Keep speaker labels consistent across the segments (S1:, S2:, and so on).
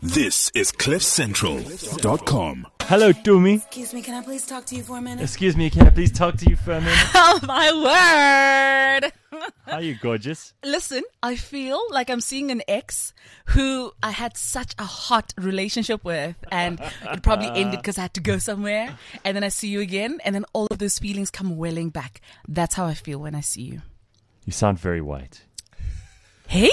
S1: This is CliffCentral.com.
S2: Hello, Tumi.
S3: Excuse me, can I please talk to you for a minute?
S2: Excuse me, can I please talk to you for a minute?
S3: Oh, my word.
S2: Are you gorgeous?
S3: Listen, I feel like I'm seeing an ex who I had such a hot relationship with, and it probably ended because I had to go somewhere, and then I see you again, and then all of those feelings come welling back. That's how I feel when I see you.
S2: You sound very white.
S3: Hey?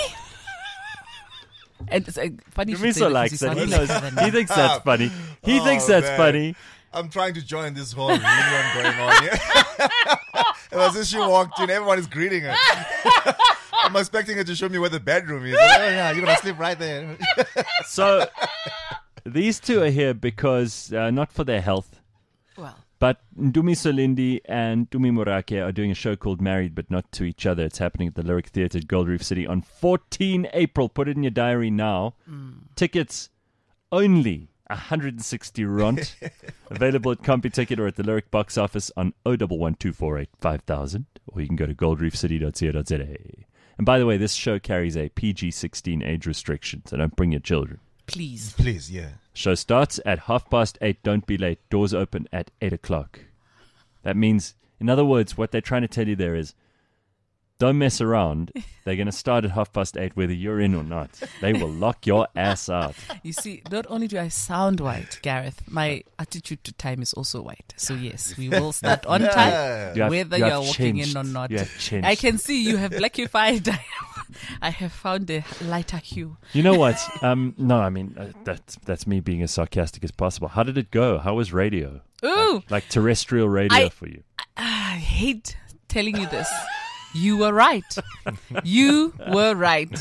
S3: And it's funny.
S2: Dumiso likes that. He knows. He thinks that's funny. He thinks that's funny.
S4: I'm trying to join this whole reunion going on here. It was as she walked in, everyone is greeting her. I'm expecting her to show me where the bedroom is. Oh yeah, you're gonna sleep right there.
S2: So these two are here because not for their health,
S3: Well,
S2: but Ndumi Solindi and Tumi Morake are doing a show called Married But Not to Each Other. It's happening at the Lyric Theatre at Gold Reef City on 14 April. Put it in your diary now. Tickets only 160 rand. Available at CompuTicket or at the Lyric box office on 0112485000, or you can go to goldreefcity.co.za. And by the way, this show carries a PG-16 age restriction, so don't bring your children.
S3: please.
S4: Please, yeah.
S2: Show starts at 8:30. Don't be late. Doors open at 8 o'clock. That means, in other words, what they're trying to tell you there is, don't mess around. They're going to start at 8:30 whether you're in or not. They will lock your ass out.
S3: You see, not only do I sound white, Gareth, my attitude to time is also white. So yes, we will start on time, whether
S2: you
S3: you're
S2: have
S3: walking
S2: changed.
S3: in or not.
S2: You have changed.
S3: I can see you have blackified. I have found a lighter hue.
S2: You know what? No, I mean, that's me being as sarcastic as possible. How did it go? How was radio?
S3: Ooh,
S2: Like terrestrial radio for you?
S3: I hate telling you this. You were right. You were right.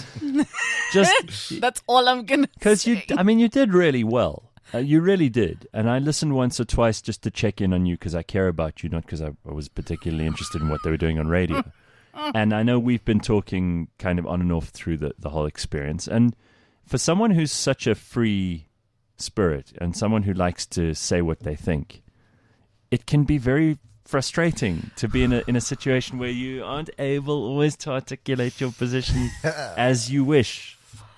S2: Just
S3: That's all I'm going to
S2: because
S3: say.
S2: you did really well. You really did. And I listened once or twice just to check in on you because I care about you, not because I was particularly interested in what they were doing on radio. And I know we've been talking kind of on and off through the whole experience. And for someone who's such a free spirit and someone who likes to say what they think, it can be very frustrating to be in a situation where you aren't able always to articulate your position as you wish.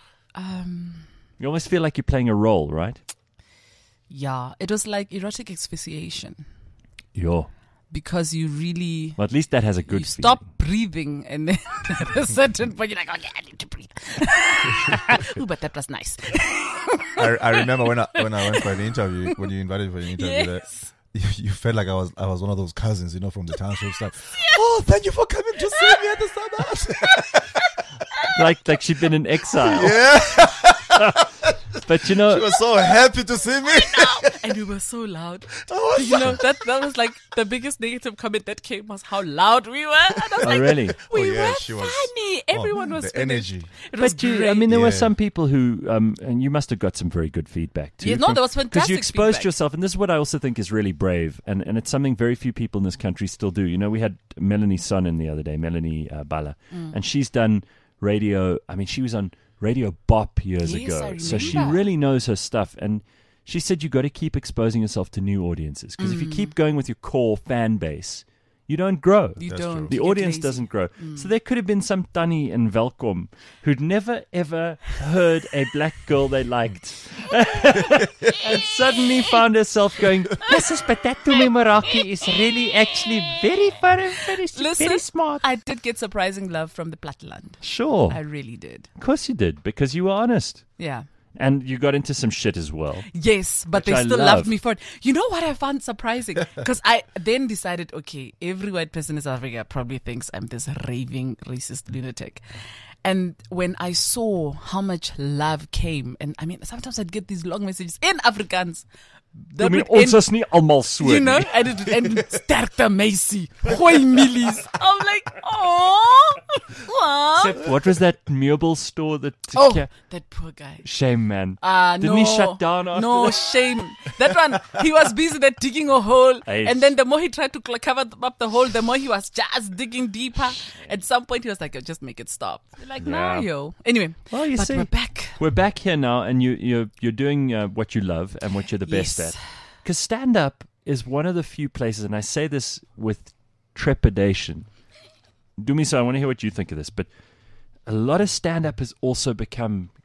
S2: You almost feel like you're playing a role, right?
S3: Yeah, it was like erotic asphyxiation
S2: Yo.
S3: because you really...
S2: Well, at least that has a good
S3: you
S2: feeling.
S3: stop breathing, and then at a certain point you're like, okay, I need to breathe. Ooh, but that was nice.
S4: I remember when I went for an interview, when you invited me for an interview there.
S3: Yes.
S4: You felt like I was one of those cousins, from the township. It's like, oh, thank you for coming to see me at the summer.
S2: like she'd been in exile.
S4: Yeah,
S2: But
S4: she was so happy to see me.
S3: And we were so loud.
S4: Oh,
S3: You know, that was like the biggest negative comment that came was how loud we were. And I was
S2: Oh,
S3: like,
S2: really?
S3: we
S4: Oh, yeah,
S3: were
S4: she was-
S3: funny. Everyone was
S4: the
S3: finished.
S4: energy.
S3: It was
S2: But
S3: great.
S2: there were
S4: Yeah.
S2: some people who, and you must have got some very good feedback too.
S3: Yeah, no, there was
S2: Because
S3: fantastic
S2: you exposed
S3: feedback.
S2: yourself, and this is what I also think is really brave, and it's something very few people in this country still do. We had Melanie Sonnen the other day, Melanie Bala, and she's done radio. I mean, she was on Radio Bop years
S3: Yes,
S2: ago,
S3: I
S2: so she
S3: remember.
S2: really knows her stuff. And she said you got to keep exposing yourself to new audiences, because if you keep going with your core fan base, you don't grow.
S3: You
S4: That's
S3: don't.
S4: true.
S2: The
S3: You get
S2: audience
S3: lazy.
S2: doesn't grow. So there could have been some Tannie in Welkom who'd never ever heard a black girl they liked. And suddenly found herself going, yes, but that Tumi Morake is really actually very
S3: Listen,
S2: smart.
S3: I did get surprising love from the Platteland.
S2: Sure.
S3: I really did.
S2: Of course you did, because you were honest.
S3: Yeah.
S2: And you got into some shit as well.
S3: Yes, but
S2: Which
S3: they
S2: I
S3: still
S2: love.
S3: loved me for it. You know what I found surprising? Because I then decided, okay, every white person in South Africa probably thinks I'm this raving racist lunatic. And when I saw how much love came, and I mean, sometimes I'd get these long messages in Afrikaans. That would end-
S2: is nie almal so
S3: you know,
S2: nie.
S3: and it ended sterkte meisie, gooi millies. I'm like, oh,
S2: Except, what was that meubel store that...
S3: oh, that poor guy.
S2: Shame, man.
S3: No,
S2: Didn't he shut down after
S3: no,
S2: that?
S3: shame. That one, he was busy there digging a hole.
S2: Aish.
S3: And then the more he tried to cover up the hole, the more he was just digging deeper. At some point, he was like, just make it stop. You're like, nah,
S2: Yeah.
S3: yo. Anyway,
S2: Well, you
S3: but
S2: see.
S3: we're back.
S2: We're back here now, and you're doing what you love and what you're the best
S3: Yes.
S2: at. Because stand-up is one of the few places, and I say this with trepidation. Do me so, I want to hear what you think of this, but a lot of stand-up has also become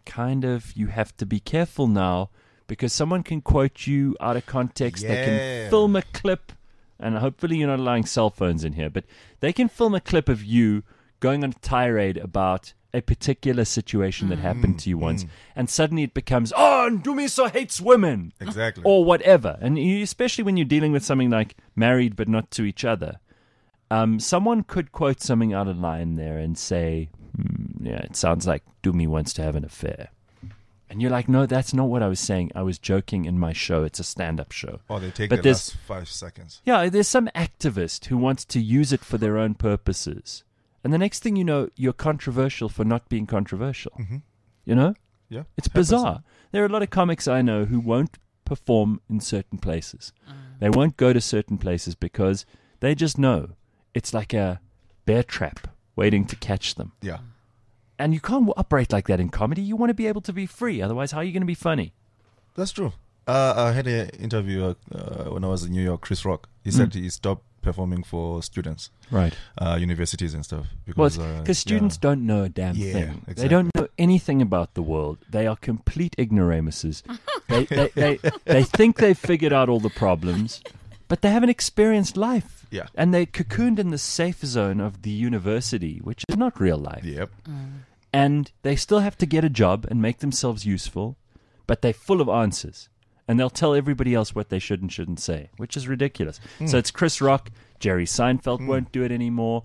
S2: kind of, you have to be careful now because someone can quote you out of context. They
S4: Yeah.
S2: can film a clip, and hopefully you're not allowing cell phones in here, but they can film a clip of you going on a tirade about a particular situation that happened to you once, and suddenly it becomes, oh, Ndumiso hates women,
S4: Exactly.
S2: or whatever. And especially when you're dealing with something like married but not to each other, someone could quote something out of line there and say, yeah, it sounds like Dumi wants to have an affair. And you're like, no, that's not what I was saying. I was joking in my show. It's a stand-up show.
S4: Or they take
S2: But
S4: the
S2: there's-
S4: last 5 seconds.
S2: Yeah, there's some activist who wants to use it for their own purposes. And the next thing you know, you're controversial for not being controversial. You know?
S4: Yeah.
S2: It's
S4: happens.
S2: bizarre. There are a lot of comics I know who won't perform in certain places. They won't go to certain places because they just know it's like a bear trap waiting to catch them.
S4: Yeah.
S2: And you can't operate like that in comedy. You want to be able to be free. Otherwise, how are you going to be funny?
S4: That's true. I had an interview when I was in New York, Chris Rock. He said he stopped performing for students,
S2: Right.
S4: universities and stuff.
S2: Well,
S4: Because
S2: because students don't know a damn
S4: Yeah,
S2: thing. They
S4: exactly.
S2: don't know anything about the world. They are complete ignoramuses. they think they've figured out all the problems, but they haven't experienced life.
S4: Yeah.
S2: And they're cocooned in the safe zone of the university, which is not real life.
S4: Yep.
S2: And they still have to get a job and make themselves useful, but they're full of answers. And they'll tell everybody else what they should and shouldn't say, which is ridiculous. So it's Chris Rock, Jerry Seinfeld won't do it anymore.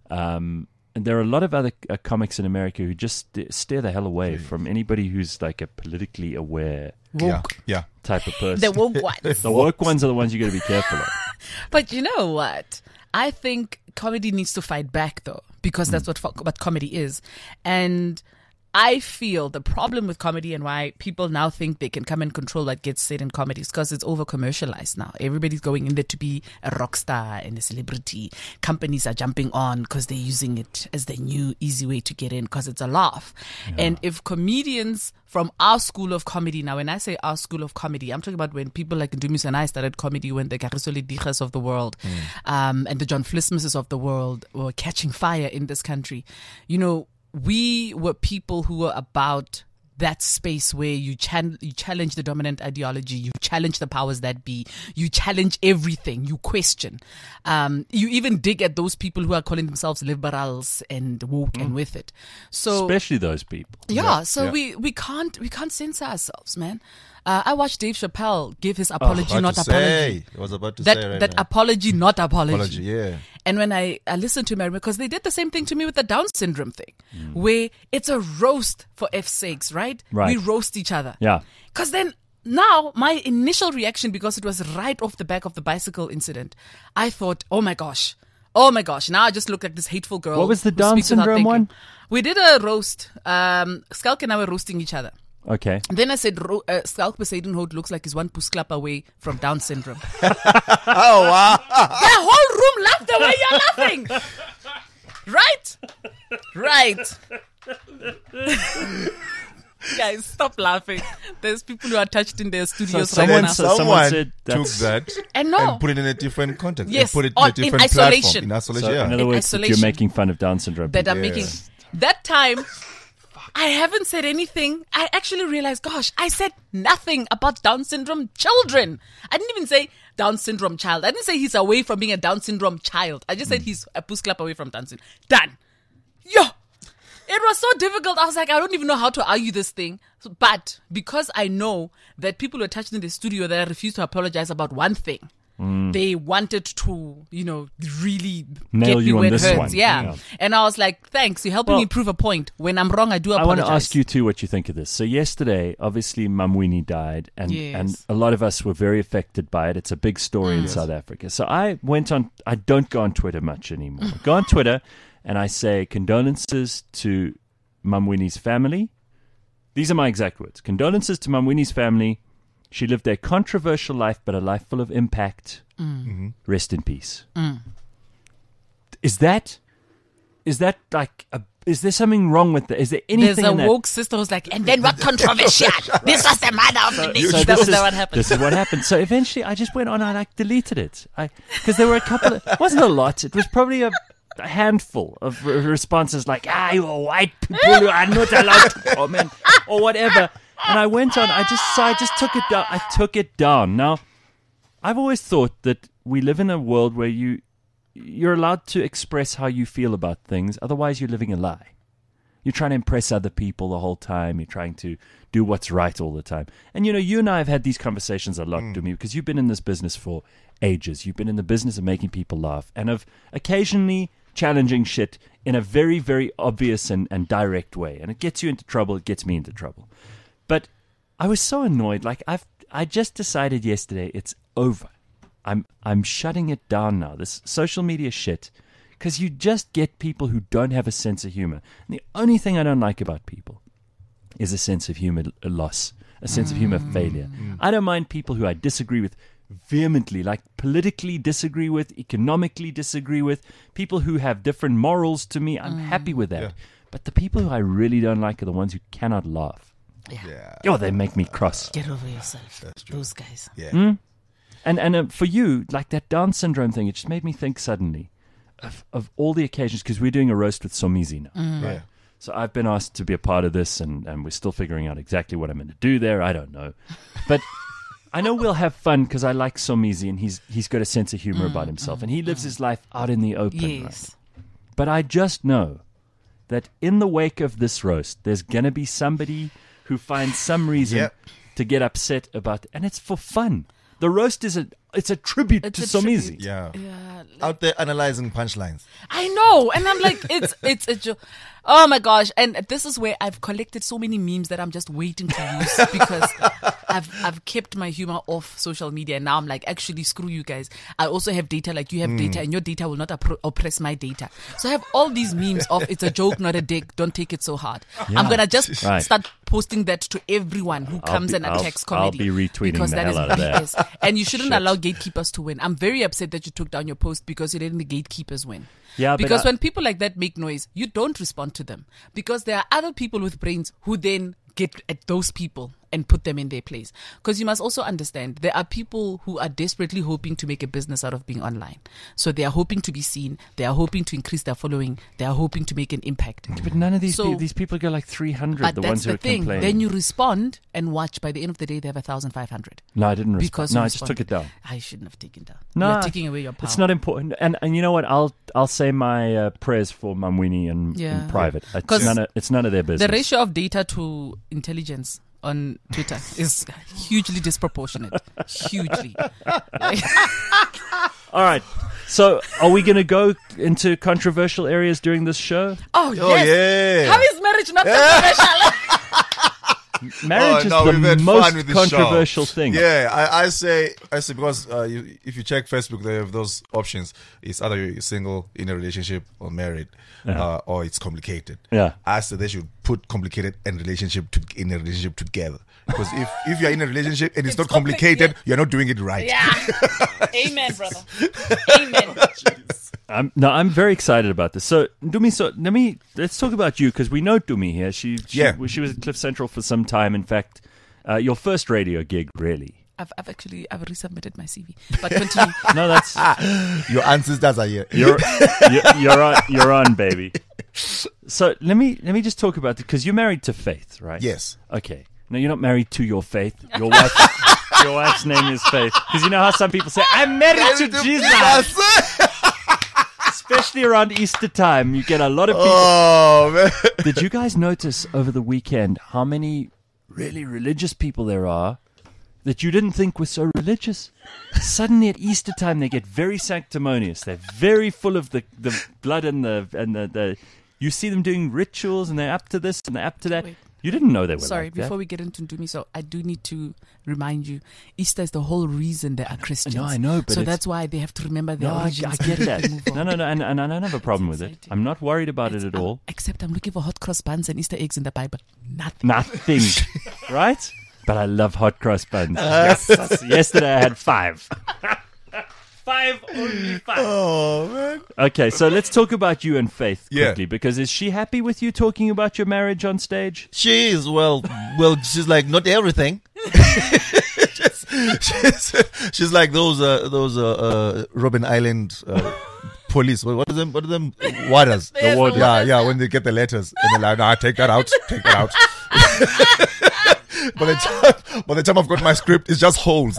S2: And there are a lot of other comics in America who just steer the hell away from anybody who's like a politically aware
S3: Woke.
S4: Yeah.
S2: type of person.
S3: The woke ones.
S2: The woke ones are the ones you got to be careful of.
S3: But you know what? I think comedy needs to fight back, though, because that's what comedy is. And I feel the problem with comedy and why people now think they can come and control what gets said in comedy is because it's over commercialized now. Everybody's going in there to be a rock star and a celebrity. Companies are jumping on because they're using it as the new easy way to get in because it's a laugh. And if comedians from our school of comedy, now when I say our school of comedy, I'm talking about when people like Ndumiso and I started comedy, when the Kagiso Ledigas of the world and the John Flismuses of the world were catching fire in this country. You know, we were people who were about that space where you challenge the dominant ideology, you challenge the powers that be, you challenge everything, you question. You even dig at those people who are calling themselves liberals and woke and with it. So
S2: Especially those people.
S3: so we can't censor ourselves, man. I watched Dave Chappelle give his apology, not apology.
S4: I was about to say right
S3: That
S4: now.
S3: apology, not apology.
S4: Apology, yeah.
S3: And when I listened to him, because they did the same thing to me with the Down syndrome thing, where it's a roast for F's sakes, right?
S2: Right.
S3: We roast each other.
S2: Yeah.
S3: Because then now my initial reaction, because it was right off the back of the bicycle incident, I thought, oh my gosh, now I just look like this hateful girl.
S2: What was the
S3: who
S2: Down
S3: speaks without
S2: syndrome
S3: thinking.
S2: one?
S3: We did a roast. Skalk and I were roasting each other.
S2: Okay.
S3: Then I said, Skalk Besadenhout looks like he's one pusklap away from Down syndrome.
S4: Oh, wow.
S3: The whole room laughed the way you're laughing. Right. Guys, stop laughing. There's people who are touched in their studios
S2: So
S3: right
S2: someone
S3: now.
S2: said- someone said
S4: took
S2: that's-
S4: that
S3: And no.
S4: and put it in a different context.
S3: Yes,
S4: And put it in
S3: on-
S4: a different
S3: in isolation.
S4: platform. In isolation,
S2: So
S4: yeah.
S2: in other
S3: In
S2: words, that you're
S3: isolation.
S2: making fun of Down syndrome.
S3: That I'm
S4: Yeah.
S3: making. That time, I haven't said anything. I actually realized, gosh, I said nothing about Down syndrome children. I didn't even say Down syndrome child. I didn't say he's away from being a Down syndrome child. I just said he's a pusklap away from Down syndrome. Done. Yo. It was so difficult. I was like, I don't even know how to argue this thing. But because I know that people were touched in the studio that I refused to apologize about one thing, they wanted to, really
S2: Nail
S3: get me
S2: you on
S3: where it
S2: this
S3: hurts.
S2: one.
S3: Yeah.
S2: Yeah.
S3: And I was like, thanks. You're helping
S2: Well,
S3: me prove a point. When I'm wrong, I do
S2: I
S3: apologize.
S2: want to ask you too what you think of this. So yesterday, obviously, Mamwini died, and
S3: Yes.
S2: a lot of us were very affected by it. It's a big story in South Africa. So I don't go on Twitter much anymore. I go on Twitter and I say condolences to Mamwini's family. These are my exact words. Condolences to Mamwini's family. She lived a controversial life, but a life full of impact. Rest in peace. Is that like is there something wrong with that? Is there anything
S3: There's a
S2: in that?
S3: woke sister who's like, and then what controversial? This was the mother of the nation.
S2: So
S3: That was
S2: this is
S3: what happened.
S2: This is what happened. So eventually, I just went on. I deleted it. Because there were a couple. It wasn't a lot. It was probably a handful of responses like, you white people are not allowed to comment or whatever. And I went on, I just took it down. I took it down. Now, I've always thought that we live in a world where you're allowed to express how you feel about things. Otherwise, you're living a lie. You're trying to impress other people the whole time. You're trying to do what's right all the time. And, you and I have had these conversations a lot, Dumi, because you've been in this business for ages. You've been in the business of making people laugh and of occasionally challenging shit in a very, very obvious and direct way. And it gets you into trouble. It gets me into trouble. But I was so annoyed. Like, I just decided yesterday it's over. I'm shutting it down now. This social media shit. Because you just get people who don't have a sense of humor. And the only thing I don't like about people is a sense of humor loss, a sense of humor failure. I don't mind people who I disagree with vehemently, like politically disagree with, economically disagree with, people who have different morals to me. I'm happy with that. Yeah. But the people who I really don't like are the ones who cannot laugh.
S3: Yeah.
S2: Oh, they make me cross.
S3: Get over yourself. Those guys.
S2: Yeah. And for you, like that Down syndrome thing, it just made me think suddenly of all the occasions, because we're doing a roast with Somizi now. Right? So I've been asked to be a part of this, and we're still figuring out exactly what I'm going to do there. I don't know. But I know we'll have fun because I like Somizi, and he's got a sense of humor about himself, and he lives his life out in the open. Yes. Right? But I just know that in the wake of this roast, there's going to be somebody who finds some reason to get upset about it, and it's for fun. The roast is it's a tribute to Somizi.
S4: Yeah. Out there analyzing punchlines.
S3: I know. And I'm like, it's a joke. Oh my gosh. And this is where I've collected so many memes that I'm just waiting to use because I've kept my humor off social media. And now I'm like, actually, screw you guys. I also have data like you have data, and your data will not oppress my data. So I have all these memes of it's a joke, not a dick. Don't take it so hard. Yeah. I'm going to just start posting that to everyone who comes and attacks comedy.
S2: I'll be retweeting the hell out of that.
S3: And you shouldn't allow gatekeepers to win. I'm very upset that you took down your post because you didn't the gatekeepers win.
S2: Yeah,
S3: because when people like that make noise, you don't respond to them because there are other people with brains who then get at those people and put them in their place. Because you must also understand there are people who are desperately hoping to make a business out of being online. So they are hoping to be seen. They are hoping to increase their following. They are hoping to make an impact.
S2: But none of these these people go like 300. The ones who are complaining.
S3: Then you respond and watch. By the end of the day, they have 1,500.
S2: No, I didn't respond. No, I just took it down.
S3: I shouldn't have taken down.
S2: No,
S3: you're taking away your power.
S2: It's not important. And you know what? I'll say my prayers for Mamwini in private. It's none of their business.
S3: The ratio of data to intelligence on Twitter is hugely disproportionate. Hugely.
S2: All right. So, are we going to go into controversial areas during this show?
S3: Oh yes. How is marriage not controversial?
S2: Marriage is the most controversial thing.
S4: Yeah, I say because if you check Facebook, they have those options. It's either you're single, in a relationship, or married, or it's complicated.
S2: Yeah,
S4: I say they should put complicated and in a relationship together. Because if you're in a relationship and it's not complicated, you're not doing it right.
S3: Yeah. Amen, brother. Amen.
S2: I'm very excited about this. So, Dumi, let's talk about you because we know Dumi here. She was at Cliff Central for some time. In fact, your first radio gig, really.
S3: I've resubmitted my CV, but continue.
S2: No, that's
S4: your ancestors are here.
S2: You're on, baby. So let me just talk about it because you're married to Faith, right?
S4: Yes.
S2: Okay. No, you're not married to your Faith. Your wife's name is Faith. Because you know how some people say, I'm married to Jesus. Especially around Easter time, you get a lot of people.
S4: Oh, man.
S2: Did you guys notice over the weekend how many really religious people there are that you didn't think were so religious? Suddenly at Easter time, they get very sanctimonious. They're very full of the blood and the. You see them doing rituals, and they're up to this and they're up to that.
S3: Wait.
S2: You didn't know they were
S3: Sorry,
S2: like that.
S3: before we get into Ndumi, so I do need to remind you, Easter is the whole reason there are Christians.
S2: No, I know, but
S3: so that's why they have to remember their origins.
S2: I get that. No, and I don't have a problem with it. I'm not worried about it at all.
S3: Except I'm looking for hot cross buns and Easter eggs in the Bible.
S2: Nothing. Right? But I love hot cross buns. Yes. Yesterday I had 5. Only 5.
S4: Oh, man.
S2: Okay, so let's talk about you and Faith quickly, because is she happy with you talking about your marriage on stage?
S5: She is, well, she's like, not everything. she's like those Robben Island
S4: police. What are them warders?
S3: The warders.
S4: Yeah, when they get the letters and they're like, nah, take that out. By the time I've got my script, it's just holes.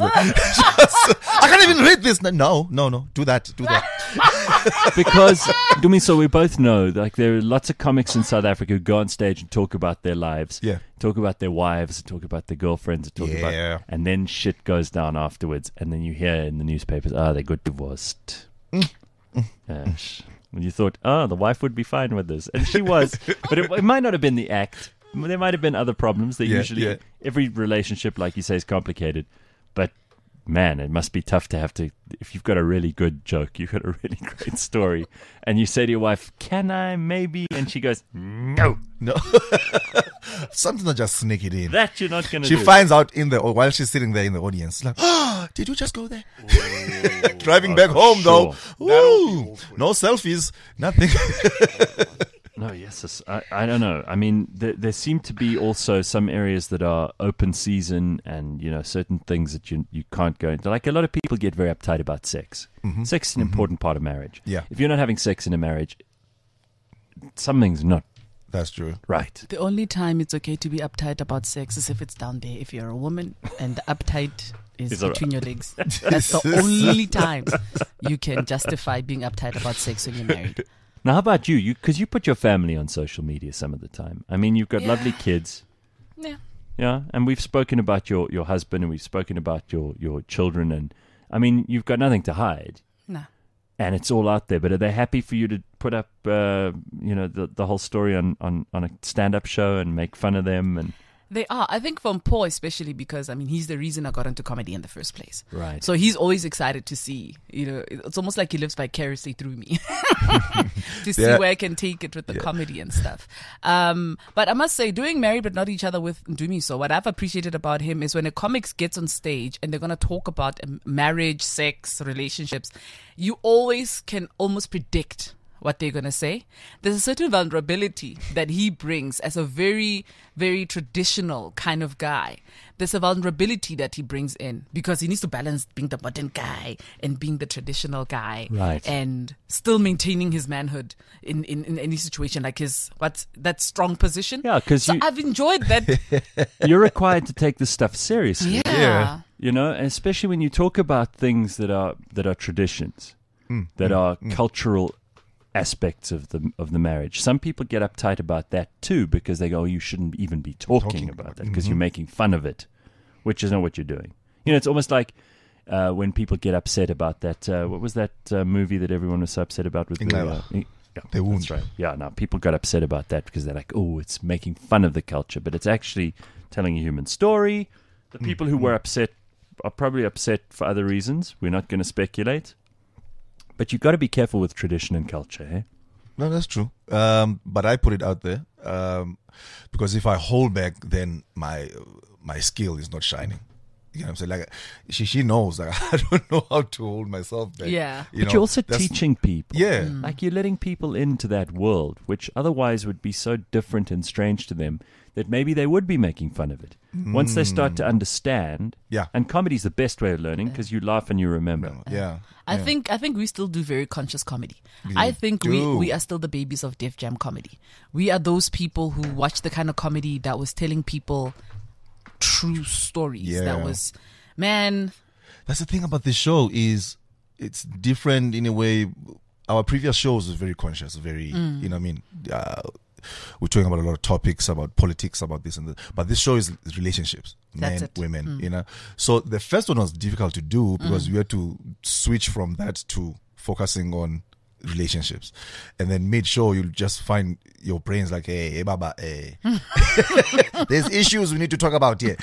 S4: I can't even read this. No, do that.
S2: Because, so we both know, like, there are lots of comics in South Africa who go on stage and talk about their lives, talk about their wives, talk about their girlfriends, and then shit goes down afterwards, and then you hear in the newspapers, they got divorced. And you thought, the wife would be fine with this, and she was, but it might not have been the act. There might have been other problems. Usually, every relationship, like you say, is complicated. But man, it must be tough to have to. If you've got a really good joke, you've got a really great story, and you say to your wife, "Can I maybe?" and she goes, "No."
S4: Sometimes I just sneak it in.
S2: That you're not going to do.
S4: She finds out while she's sitting there in the audience, like, did you just go there? Driving back home, though. Ooh, no selfies, nothing.
S2: No, yes, I don't know. I mean, there seem to be also some areas that are open season, and certain things that you can't go into. Like, a lot of people get very uptight about sex. Mm-hmm. Sex is an important part of marriage.
S4: Yeah.
S2: If you're not having sex in a marriage, something's not.
S4: That's true.
S2: Right.
S3: The only time it's okay to be uptight about sex is if it's down there. If you're a woman and the uptight is between your legs, that's the only time you can justify being uptight about sex when you're married.
S2: Now, how about you? Because you put your family on social media some of the time. I mean, you've got lovely kids.
S3: Yeah.
S2: Yeah, and we've spoken about your husband, and we've spoken about your children, and I mean, you've got nothing to hide.
S3: No.
S2: And it's all out there. But are they happy for you to put up, the whole story on a stand-up show and make fun of them? And
S3: they are. I think from Paul especially, because he's the reason I got into comedy in the first place.
S2: Right.
S3: So he's always excited to see. It's almost like he lives vicariously through me to see where I can take it with the comedy and stuff. But I must say, doing Married But Not Each Other with Ndumi, so what I've appreciated about him is when a comic gets on stage and they're going to talk about marriage, sex, relationships, you always can almost predict what they're going to say. There's a certain vulnerability that he brings as a very, very traditional kind of guy. There's a vulnerability that he brings in because he needs to balance being the modern guy and being the traditional guy,
S2: right,
S3: and still maintaining his manhood in any situation, like that strong position.
S2: Yeah, because
S3: I've enjoyed that.
S2: You're required to take this stuff seriously.
S3: Yeah.
S2: Especially when you talk about things that are traditions, that are cultural aspects of the marriage. Some people get uptight about that too because they go, you shouldn't even be talking about that because you're making fun of it, which is not what you're doing. It's almost like when people get upset about that. What was that movie that everyone was so upset about with
S4: the wound?
S2: That's right. Yeah, no, people got upset about that because they're like, oh, it's making fun of the culture, but it's actually telling a human story. The people who were upset are probably upset for other reasons. We're not going to speculate. But you've got to be careful with tradition and culture, eh?
S4: No, that's true. But I put it out there because if I hold back, then my skill is not shining. You know what I'm saying? Like she knows. Like I don't know how to hold myself back.
S3: Yeah.
S2: But you're also teaching people.
S4: Yeah.
S2: Like you're letting people into that world, which otherwise would be so different and strange to them that maybe they would be making fun of it. Once they start to understand.
S4: Yeah.
S2: And comedy's the best way of learning because you laugh and you remember.
S4: Yeah.
S3: I think we still do very conscious comedy. I think we are still the babies of Def Jam comedy. We are those people who watch the kind of comedy that was telling people true stories.
S4: Yeah.
S3: That was, man.
S4: That's the thing about this show is it's different in a way. Our previous shows was very conscious, very, you know what I mean? We're talking about a lot of topics, about politics, about this and that. But this show is relationships, men, women, you know. So the first one was difficult to do because we had to switch from that to focusing on relationships. And then mid-show, you'll just find your brains like, hey, Baba, hey. There's issues we need to talk about here.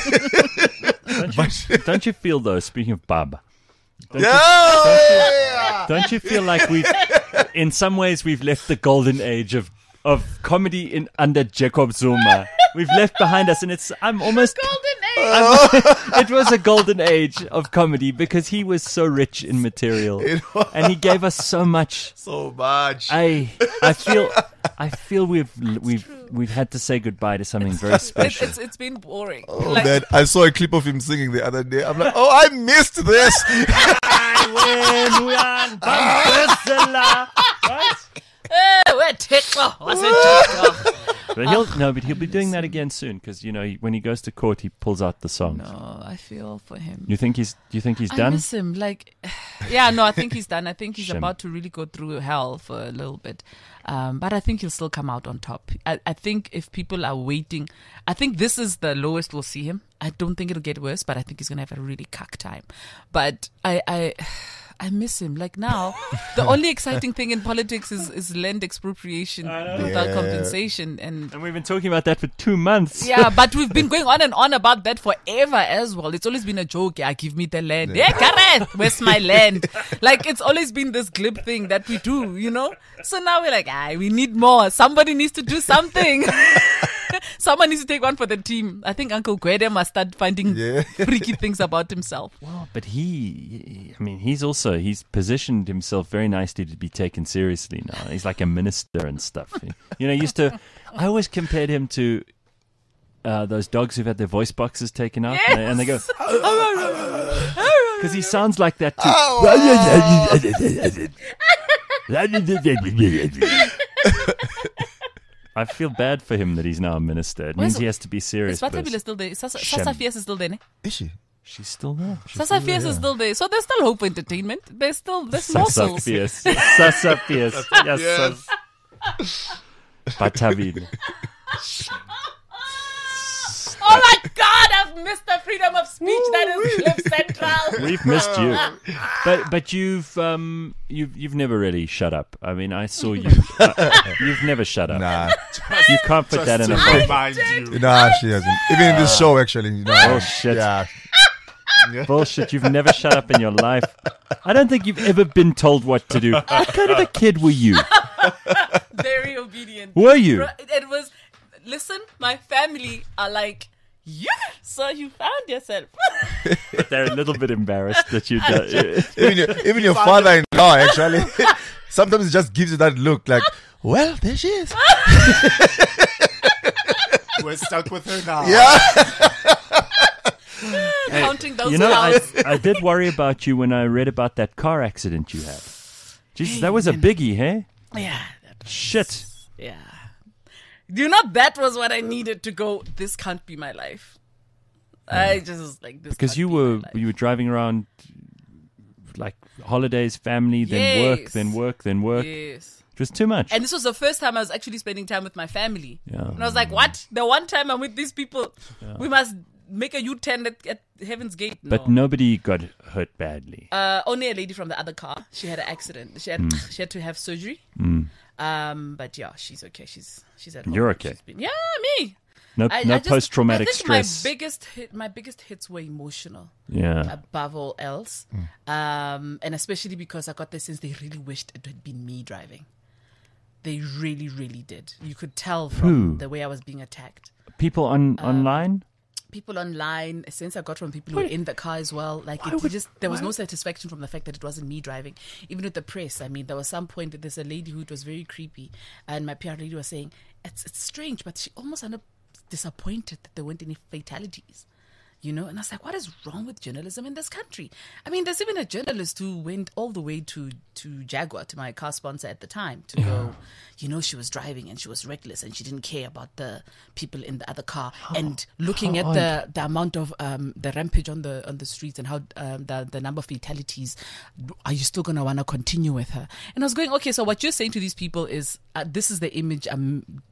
S2: Don't you feel, though, speaking of Baba, don't you feel like in some ways, we've left the golden age of comedy under Jacob Zuma. We've left behind us, and I'm almost
S3: Golden age.
S2: It was a golden age of comedy because he was so rich in material, and he gave us so much.
S4: So much.
S2: I feel we've had to say goodbye to something very special.
S3: It's been boring.
S4: Oh man, I saw a clip of him singing the other day. I'm like, oh, I missed this.
S2: I when we are Right?
S3: Where Tekla? Was it
S2: But he'll be doing that again soon because when he goes to court, he pulls out the songs.
S3: No, I feel for him.
S2: Do you think he's
S3: I
S2: done?
S3: miss him. I think he's done. I think he's
S2: Shame.
S3: about to really go through hell for a little bit. But I think he'll still come out on top. I think if people are waiting, I think this is the lowest we'll see him. I don't think it'll get worse, but I think he's going to have a really cuck time. But I miss him. Like now, the only exciting thing in politics is land expropriation without compensation. And
S2: we've been talking about that for 2 months.
S3: yeah, but we've been going on and on about that forever as well. It's always been a joke. Yeah, give me the land. Yeah, Gareth, where's my land? Like, it's always been this glib thing that we do, So now we're like, we need more. Somebody needs to do something. Someone needs to take one for the team. I think Uncle Gwede must start finding freaky things about himself.
S2: Well, but he's positioned himself very nicely to be taken seriously now. He's like a minister and stuff. I always compared him to those dogs who've had their voice boxes taken out, and they go, because he sounds like that too. I feel bad for him that he's now a minister. It means he has to be serious.
S3: Is Fatabile still there? Sasa Fierce is still there, ne?
S4: Is she?
S2: She's still there.
S3: Sasa Fierce is still there. So there's still hope for entertainment. There's
S2: Sasa
S3: morsels.
S2: Fierce. Sasa Fierce. Yes. Fatabile.
S3: Oh my God, I've missed the freedom of speech that is Cliff Central.
S2: We've missed you, but you've never really shut up. I mean, I saw you. You've never shut up.
S4: Nah.
S2: You can't put that in a book.
S4: Nah, she hasn't. Even in this show, actually.
S2: Oh shit!
S4: Yeah.
S2: Bullshit. You've never shut up in your life. I don't think you've ever been told what to do. What kind of a kid were you?
S3: Very obedient.
S2: Were you?
S3: It was. Listen, my family are like, yeah, so you found yourself.
S2: But they're a little bit embarrassed that you.
S4: Even your father-in-law, actually, sometimes it just gives you that look, like, well, there she is.
S5: We're stuck with her now.
S4: Yeah.
S3: Counting those cows.
S2: I did worry about you when I read about that car accident you had. Jesus, that was a biggie, hey?
S3: Yeah.
S2: Shit.
S3: Yeah. That was what I needed to go, this can't be my life. I just was like, this
S2: because
S3: can't
S2: you
S3: be
S2: were
S3: my life.
S2: Driving around like holidays, family, then work, then work, then work.
S3: Yes.
S2: It was too much.
S3: And this was the first time I was actually spending time with my family.
S2: Yeah.
S3: And I was like, what? The one time I'm with these people, we must make a U-turn at Heaven's Gate. No.
S2: But nobody got hurt badly.
S3: Only a lady from the other car. She had an accident. She had to have surgery. But yeah, she's okay. She's at home.
S2: You're okay.
S3: Me.
S2: No post-traumatic
S3: I think
S2: stress.
S3: my biggest hits were emotional.
S2: Yeah.
S3: Above all else, and especially because I got the sense they really wished it had been me driving. They really, really did. You could tell from the way I was being attacked.
S2: People online.
S3: People online, a sense I got from people who were in the car as well. Like there was no satisfaction from the fact that it wasn't me driving. Even with the press, I mean, there was some point that there's a lady who was very creepy, and my PR lady was saying it's strange, but she almost ended up disappointed that there weren't any fatalities. And I was like, what is wrong with journalism in this country? I mean, there's even a journalist who went all the way to Jaguar, to my car sponsor at the time, to go, she was driving and she was reckless and she didn't care about the people in the other car. And looking at the amount of the rampage on the streets and how the number of fatalities, are you still going to want to continue with her? And I was going, okay, so what you're saying to these people is, this is the image I'm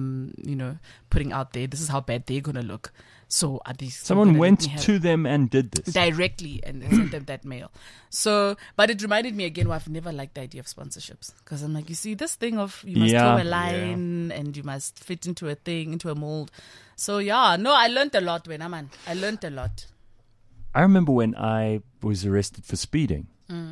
S3: putting out there. This is how bad they're going to look. So are these
S2: someone went to them and did this
S3: directly and sent them that mail. So, but it reminded me again, I've never liked the idea of sponsorships, because I'm like, you see, this thing of you must toe a line and you must fit into a thing, into a mold. So I learned a lot I learned a lot.
S2: I remember when I was arrested for speeding.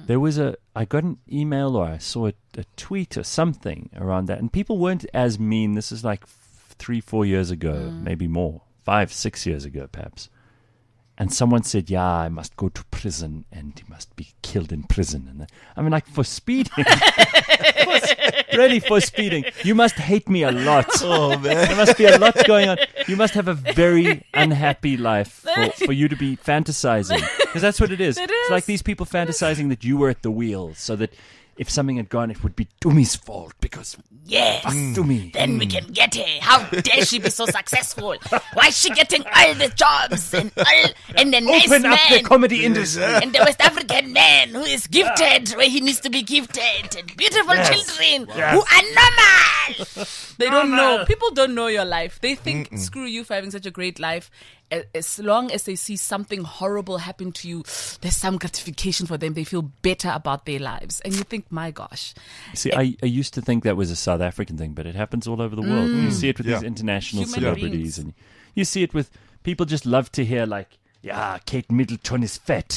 S2: I got an email or I saw a tweet or something around that, and people weren't as mean. This is like 3-4 years ago, maybe more. 5-6 years ago, perhaps. and someone said, "Yeah, I must go to prison, and he must be killed in prison." And I mean, like, for speeding, really for speeding, you must hate me a lot.
S4: Oh man.
S2: There must be a lot going on. You must have a very unhappy life for you to be fantasizing, because that's what it is. It's like these people fantasizing that you were at the wheel, so that if something had gone, it would be Dumi's fault because
S6: Yes.
S2: fuck Dumi.
S6: Then we can get her. How dare she be so successful? Why is she getting all the jobs and the nice
S2: Open up the
S6: man
S2: comedy industry.
S6: and the West African man who is gifted where he needs to be gifted and beautiful children who are normal.
S3: They don't know. People don't know your life. They think, screw you for having such a great life. As long as they see something horrible happen to you, there's some gratification for them. They feel better about their lives. And you think, my gosh.
S2: See, I used to think that was a South African thing, but it happens all over the world. You see it with these international
S3: Human
S2: celebrities,
S3: beings.
S2: and you see it with people just love to hear, like, yeah, Kate Middleton is fat.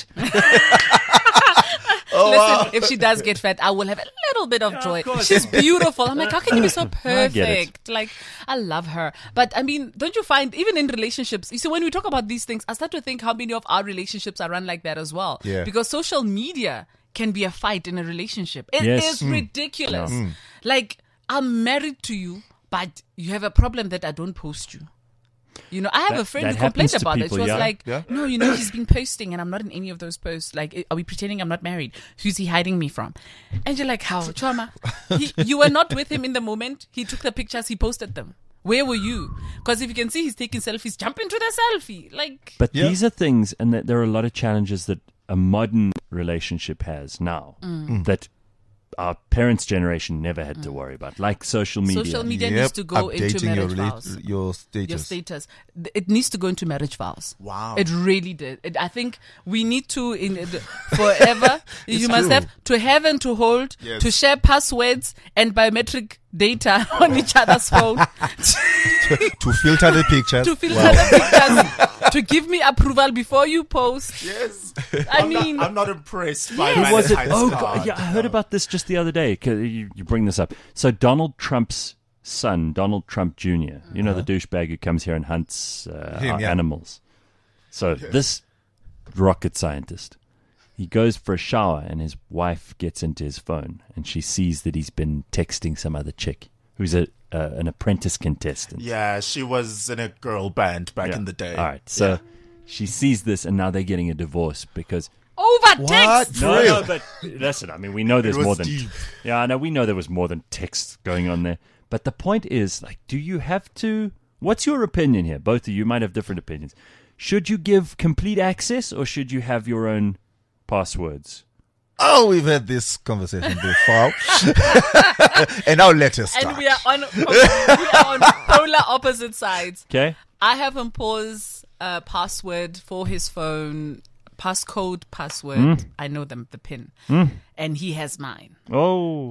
S3: Listen, if she does get fat, I will have a little bit of joy. She's beautiful. I'm like, how can you be so
S2: I get it.
S3: perfect? Like, I love her. But I mean, don't you find, even in relationships, you see, when we talk about these things, I start to think how many of our relationships are run like that as well.
S4: Yeah.
S3: Because social media can be a fight in a relationship. It
S2: Yes.
S3: is ridiculous. Like, I'm married to you, but you have a problem that I don't post you. You know, I have a friend
S2: that
S3: who complained
S2: happens to
S3: about it.
S2: people,
S3: She was
S2: yeah.
S3: like,
S4: Yeah.
S3: no, you know, he's been posting and I'm not in any of those posts. Like, are we pretending I'm not married? Who's he hiding me from? And you're like, how? Choma, you were not with him in the moment. He took the pictures, he posted them. Where were you? Because if you can see he's taking selfies, jump into the selfie. Like,
S2: But
S4: Yeah.
S2: these are things, and that there are a lot of challenges that a modern relationship has now that our parents' generation never had to worry about, like social media.
S3: social media needs to go into
S4: updating
S3: marriage vows.
S4: your status.
S3: Your status. It needs to go into marriage vows.
S5: Wow.
S3: It really did. I think we need to, forever, you must have to have and to hold,
S5: Yes.
S3: to share passwords and biometric data on each other's phone,
S4: to filter the pictures.
S3: to filter the pictures, to give me approval before you post.
S5: Yes.
S3: I mean,
S5: I'm not impressed by
S2: Who was it?
S5: Valentine's
S2: Oh,
S5: card.
S2: God, yeah, I heard about this just the other day. 'Cause you bring this up. So Donald Trump's son, Donald Trump Jr., you know, the douchebag who comes here and hunts our
S4: yeah.
S2: animals. So this rocket scientist, he goes for a shower and his wife gets into his phone and she sees that he's been texting some other chick who's an apprentice contestant.
S5: Yeah, she was in a girl band back in the day.
S2: All right. So she sees this and now they're getting a divorce because...
S3: over
S4: What?
S3: text.
S4: For real?
S2: but listen, I mean, we know there's
S5: was
S2: more than...
S5: deep.
S2: Yeah, I know, we know there was more than text going on there. But the point is, like, do you have to... What's your opinion here? Both of you might have different opinions. Should you give complete access or should you have your own passwords?
S4: Oh, we've had this conversation before. And now let us start.
S3: And we are on polar opposite sides.
S2: Okay?
S3: I have him pause password for his phone, password. I know the pin, and he has mine.
S2: Oh.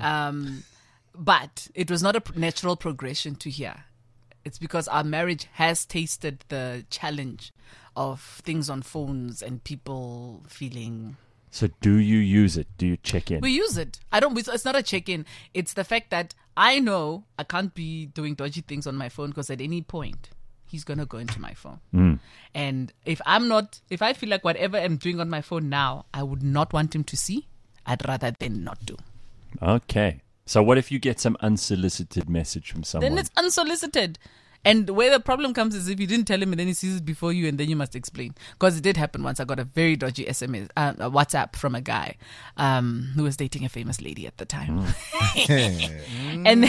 S3: But it was not a natural progression to here. It's because our marriage has tasted the challenge of things on phones and people feeling.
S2: So do you use it? Do you check in?
S3: We use it. It's not a check-in. It's the fact that I know I can't be doing dodgy things on my phone because at any point he's gonna go into my phone. And if I feel like whatever I'm doing on my phone now, I would not want him to see, I'd rather than not do.
S2: Okay. So what if you get some unsolicited message from someone?
S3: Then it's unsolicited. And where the problem comes is if you didn't tell him and then he sees it before you and then you must explain. Because it did happen once. I got a very dodgy SMS, a WhatsApp from a guy who was dating a famous lady at the time. and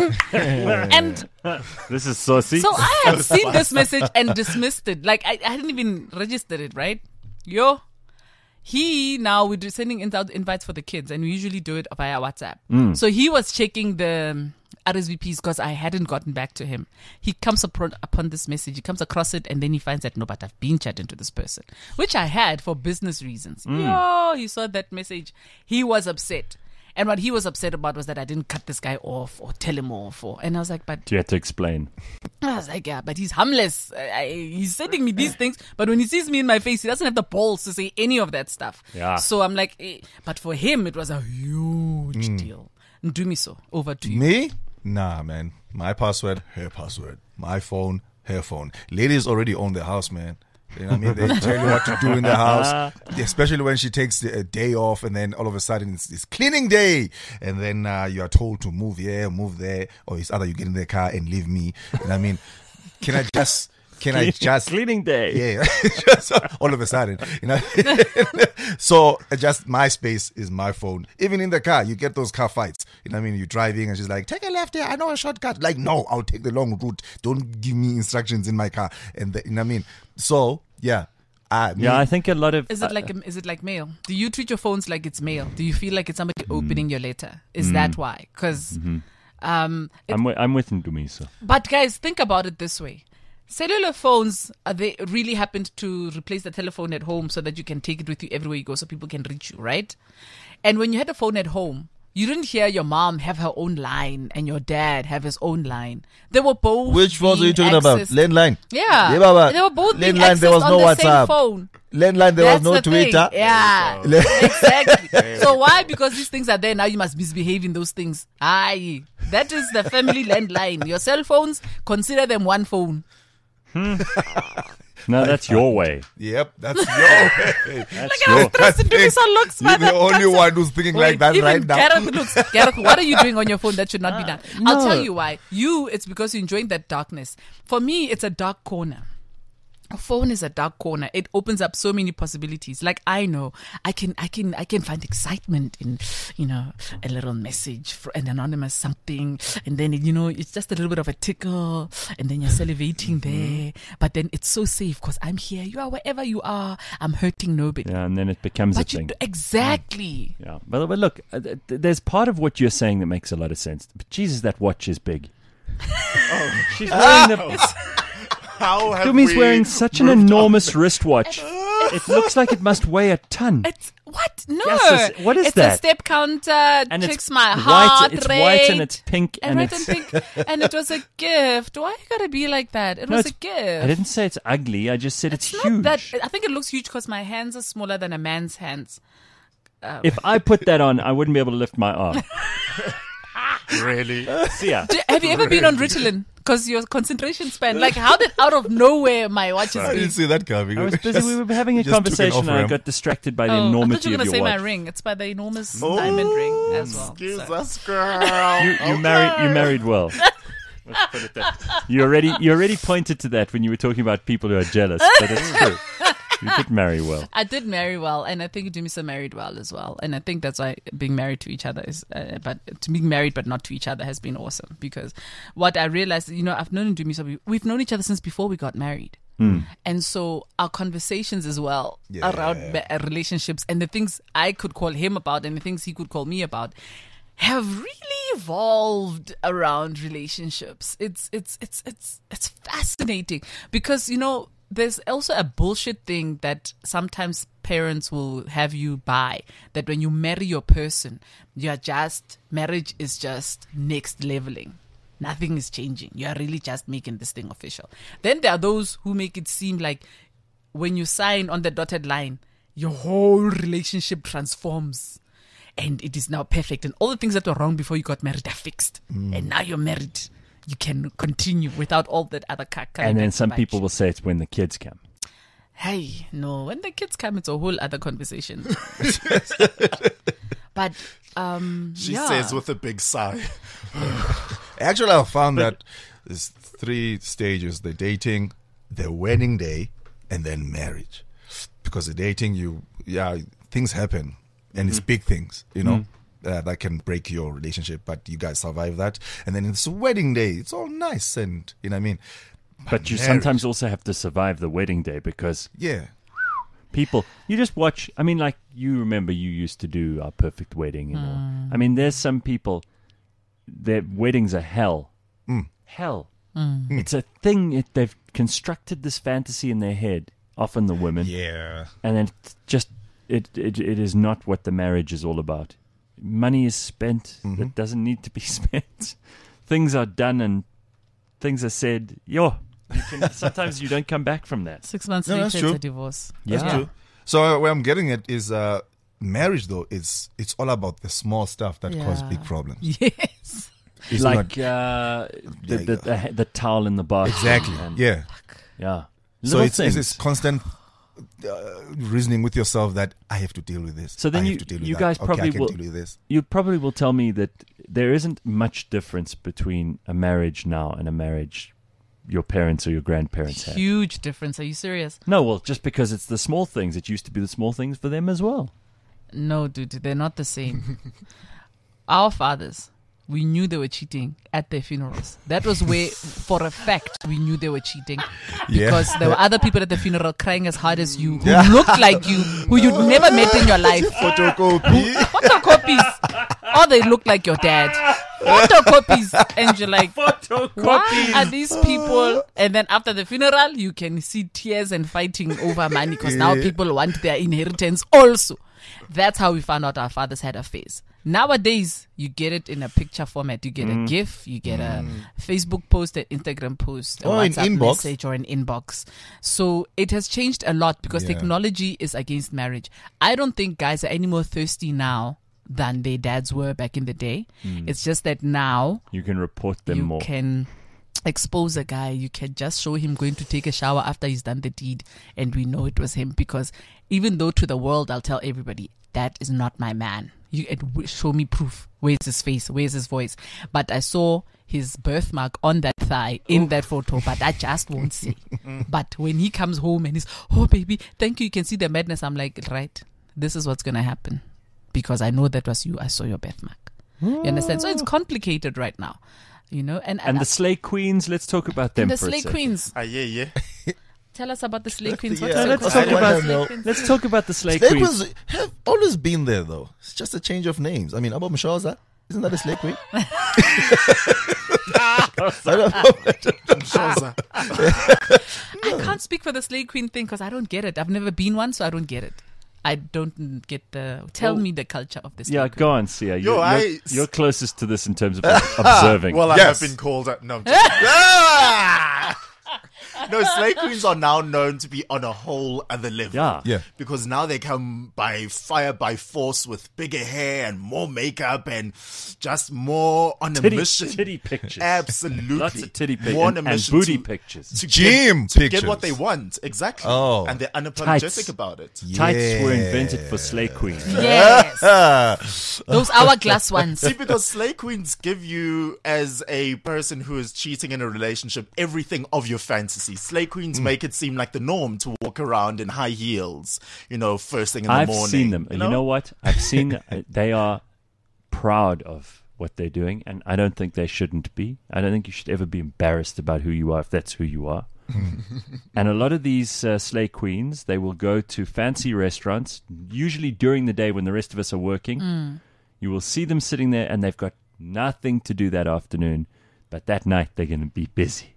S3: and
S2: This is saucy.
S3: so I had seen this message and dismissed it. Like I hadn't even registered it, right? We're sending invites for the kids and we usually do it via WhatsApp. So he was checking the RSVPs because I hadn't gotten back to him. He comes upon this message, he comes across it and then he finds that, no, but I've been chatting to this person, which I had for business reasons. He saw that message. He was upset. And what he was upset about was that I didn't cut this guy off or tell him off. And I was like, but
S2: You had to explain.
S3: I was like, yeah, but he's harmless. He's sending me these things, but when he sees me in my face, he doesn't have the balls to say any of that stuff.
S2: Yeah.
S3: So I'm like, but for him, it was a huge deal. Do me so. Over to you.
S4: Me? Nah, man. My password, her password. My phone, her phone. Ladies already own the house, man. You know what I mean? They tell you what to do in the house, especially when she takes a day off, and then all of a sudden it's cleaning day, and then you are told to move here, move there, or it's either you get in the car and leave me. You know what I mean? Can I just
S2: cleaning day?
S4: Yeah, just all of a sudden, you know. So just my space is my phone. Even in the car, you get those car fights. You know what I mean? You're driving and she's like, "Take a left here. I know a shortcut." Like, no, I'll take the long route. Don't give me instructions in my car. And you know what I mean? So yeah.
S2: I think a lot of
S3: Is it like mail? Do you treat your phones like it's mail? Do you feel like it's somebody opening your letter? Is that why? Because
S2: I'm with Ndumiso.
S3: But guys, think about it this way. Cellular phones, they really happened to replace the telephone at home so that you can take it with you everywhere you go so people can reach you, right? And when you had a phone at home, you didn't hear your mom have her own line and your dad have his own line. They were both
S4: Which phones are you talking about? Landline?
S3: Yeah.
S4: Yeah, Baba.
S3: They were both being
S4: Landline, there was
S3: accessed
S4: no
S3: on the same
S4: WhatsApp.
S3: phone.
S4: Landline, there
S3: That's
S4: was no
S3: the thing.
S4: Twitter.
S3: Yeah, exactly. So why? Because these things are there now. You must misbehave in those things. Aye, that is the family landline. Your cell phones, consider them one phone.
S2: No, that's your way.
S4: Yep, that's your way.
S2: That's
S3: Look
S2: your.
S3: at how stressed Ndumiso looks,
S4: You're
S3: man.
S4: the only one who's thinking like that
S3: even
S4: right now.
S3: Gareth looks. Gareth, what are you doing on your phone that should not be done? I'll
S2: no.
S3: tell you why. It's because you're enjoying that darkness. For me, it's a dark corner. A phone is a dark corner. It opens up so many possibilities. Like I know, I can find excitement in, a little message for an anonymous something, and then it's just a little bit of a tickle, and then you're salivating there. But then it's so safe because I'm here. You are wherever you are. I'm hurting nobody.
S2: Yeah, and then it becomes
S3: But
S2: a thing.
S3: Exactly.
S2: Yeah, but look, there's part of what you're saying that makes a lot of sense. But Jesus, that watch is big. She's wearing the.
S5: How have
S2: Dumi's
S5: we
S2: wearing such an
S5: moved on?
S2: enormous wristwatch. It looks like it must weigh a ton.
S3: It's what? No.
S2: Yes, what is
S3: it's
S2: that?
S3: a step counter.
S2: And
S3: Checks
S2: it's
S3: my
S2: white.
S3: heart
S2: It's
S3: rate.
S2: white and it's pink
S3: And
S2: and
S3: red
S2: it's.
S3: and pink. And it was a gift. Why you gotta be like that? It
S2: No,
S3: was a
S2: it's-
S3: gift.
S2: I didn't say it's ugly. I just said it's
S3: Not
S2: huge.
S3: that. I think it looks huge because my hands are smaller than a man's hands.
S2: If I put that on, I wouldn't be able to lift my arm.
S5: Really?
S2: See ya.
S3: Have you ever been on Ritalin? Because your concentration span, like how did out of nowhere my watch is
S4: I didn't
S3: big?
S4: see that coming.
S2: I was busy. We were having a
S4: Just took an
S2: conversation and I
S4: off-ramp.
S2: got distracted by the
S3: I thought
S2: enormity
S3: you were
S2: of
S3: gonna
S2: your
S3: say
S2: watch.
S3: my ring. It's by the enormous diamond ring as well.
S5: Excuse
S3: So.
S5: us, girl.
S2: You married well. Let's put it that. You already pointed to that when you were talking about people who are jealous, but it's true. You did marry well.
S3: I did marry well, and I think Dumisa married well as well. And I think that's why being married to each other is, but to being married but not to each other has been awesome. Because what I realized, I've known Dumisa, we've known each other since before we got married. And so our conversations as well around relationships and the things I could call him about and the things he could call me about have really evolved around relationships. It's fascinating because, there's also a bullshit thing that sometimes parents will have you buy, that when you marry your person, marriage is just next leveling. Nothing is changing. You are really just making this thing official. Then there are those who make it seem like when you sign on the dotted line, your whole relationship transforms and it is now perfect. And all the things that were wrong before you got married are fixed. And now you're married. You can continue without all that other caca.
S2: And then some people will say it's when the kids come.
S3: Hey, no, when the kids come, it's a whole other conversation. But,
S5: She says with a big sigh.
S4: Actually, I found that there's 3 stages: the dating, the wedding day, and then marriage. Because the dating, things happen, and it's big things, that can break your relationship, but you guys survive that. And then it's a wedding day. It's all nice and, you know what I mean?
S2: But you
S4: marriage.
S2: sometimes also have to survive the wedding day because
S4: Yeah.
S2: people, you just watch. I mean, like you remember you used to do Our Perfect Wedding and all. I mean, there's some people, their weddings are hell. Hell. It's a thing. They've constructed this fantasy in their head, often the women.
S4: Yeah.
S2: And then it is not what the marriage is all about. Money is spent that doesn't need to be spent. Things are done and things are said. Sometimes you don't come back from that.
S3: 6 months
S4: No,
S3: later,
S4: that's
S3: it's
S4: true.
S3: a divorce.
S2: Yeah.
S4: That's true. So where I'm getting at is marriage, though, it's all about the small stuff that cause
S3: Yeah.
S4: big problems.
S3: Yes.
S4: It's
S2: Like
S4: not-
S2: the towel in the bath.
S4: exactly.
S2: And,
S4: Yeah.
S2: yeah. Little
S4: So it's
S2: things.
S4: constant reasoning with yourself that I have to deal with this.
S2: So then
S4: I
S2: you-
S4: have to deal with
S2: you
S4: that.
S2: guys
S4: Okay,
S2: probably
S4: I can
S2: will-
S4: deal with this.
S2: You probably will tell me that there isn't much difference between a marriage now and a marriage your parents or your grandparents had.
S3: Huge difference. Are you serious?
S2: No, well, just because it's the small things. It used to be the small things for them as well.
S3: No, dude, they're not the same. Our fathers, we knew they were cheating at their funerals. That was where, for a fact, we knew they were cheating.
S4: Yeah.
S3: Because there were other people at the funeral crying as hard as you, who looked like you, who you'd never met in your life.
S4: Photocopy.
S3: Photocopies. Or they look like your dad. Photocopies. And you're like, why are these people? And then after the funeral, you can see tears and fighting over money because now people want their inheritance also. That's how we found out our fathers had affairs. Nowadays, you get it in a picture format. You get a GIF, you get a Facebook post, an Instagram post, a
S4: Or an
S3: WhatsApp
S4: inbox.
S3: message, or an inbox. So it has changed a lot because
S4: Yeah.
S3: technology is against marriage. I don't think guys are any more thirsty now than their dads were back in the day. It's just that now
S2: You can report them
S3: you
S2: more.
S3: can expose a guy. You can just show him going to take a shower after he's done the deed, and we know it was him. Because even though to the world I'll tell everybody that is not my man, show me proof. Where's his face? Where's his voice? But I saw his birthmark on that thigh in that photo, but I just won't say. But when he comes home and he's, oh baby, thank you, you can see the madness, I'm like, right, this is what's gonna happen because I know that was you. I saw your birthmark. You understand? So it's complicated right now, you know.
S2: And the Slay Queens, let's talk about them
S3: and the
S2: for a
S3: Slay
S2: second.
S3: Queens.
S5: Yeah.
S3: Tell us about the Slay Queens.
S4: Yeah,
S3: What's so
S2: let's
S3: cool
S2: talk
S3: about
S2: about-
S3: the Slay Queens?
S2: Let's talk about the Slay
S4: Slay
S2: Queens.
S4: queens have always been there, though. It's just a change of names. I mean, Abo Mshoza, isn't that a slay queen?
S3: I can't speak for the Slay Queen thing because I don't get it. I've never been one, so I don't get it. I don't get the. Tell me the culture of the Slay
S2: Yeah,
S3: Queen.
S2: go on, Sia.
S5: Yo,
S2: You're closest to this in terms of observing.
S5: Well, I
S4: Yes.
S5: have been called out. No, I'm just- No, Slay Queens are now known to be on a whole other level.
S2: Yeah.
S4: Yeah.
S5: Because now they come by fire, by force, with bigger hair and more makeup and just more on a mission.
S2: titty pictures.
S5: Absolutely.
S2: Lots of titty pictures
S5: More on a
S2: and
S5: mission
S2: booty
S5: to-
S2: pictures.
S5: To
S4: Gym
S5: get, to get
S4: pictures.
S5: what they want. Exactly.
S4: Oh.
S5: And they're unapologetic
S2: Tights.
S5: about it.
S2: Tights were invented for Slay Queens.
S3: Yes, those hourglass ones.
S5: See, because Slay Queens give you, as a person who is cheating in a relationship, everything of your fantasy. Slay Queens make it seem like the norm to walk around in high heels, first thing in the
S2: I've
S5: morning.
S2: seen them. You know what? I've seen. They are proud of what they're doing, and I don't think they shouldn't be. I don't think you should ever be embarrassed about who you are if that's who you are. And a lot of these Slay Queens, they will go to fancy restaurants, usually during the day when the rest of us are working. You will see them sitting there, and they've got nothing to do that afternoon, but that night they're going to be busy.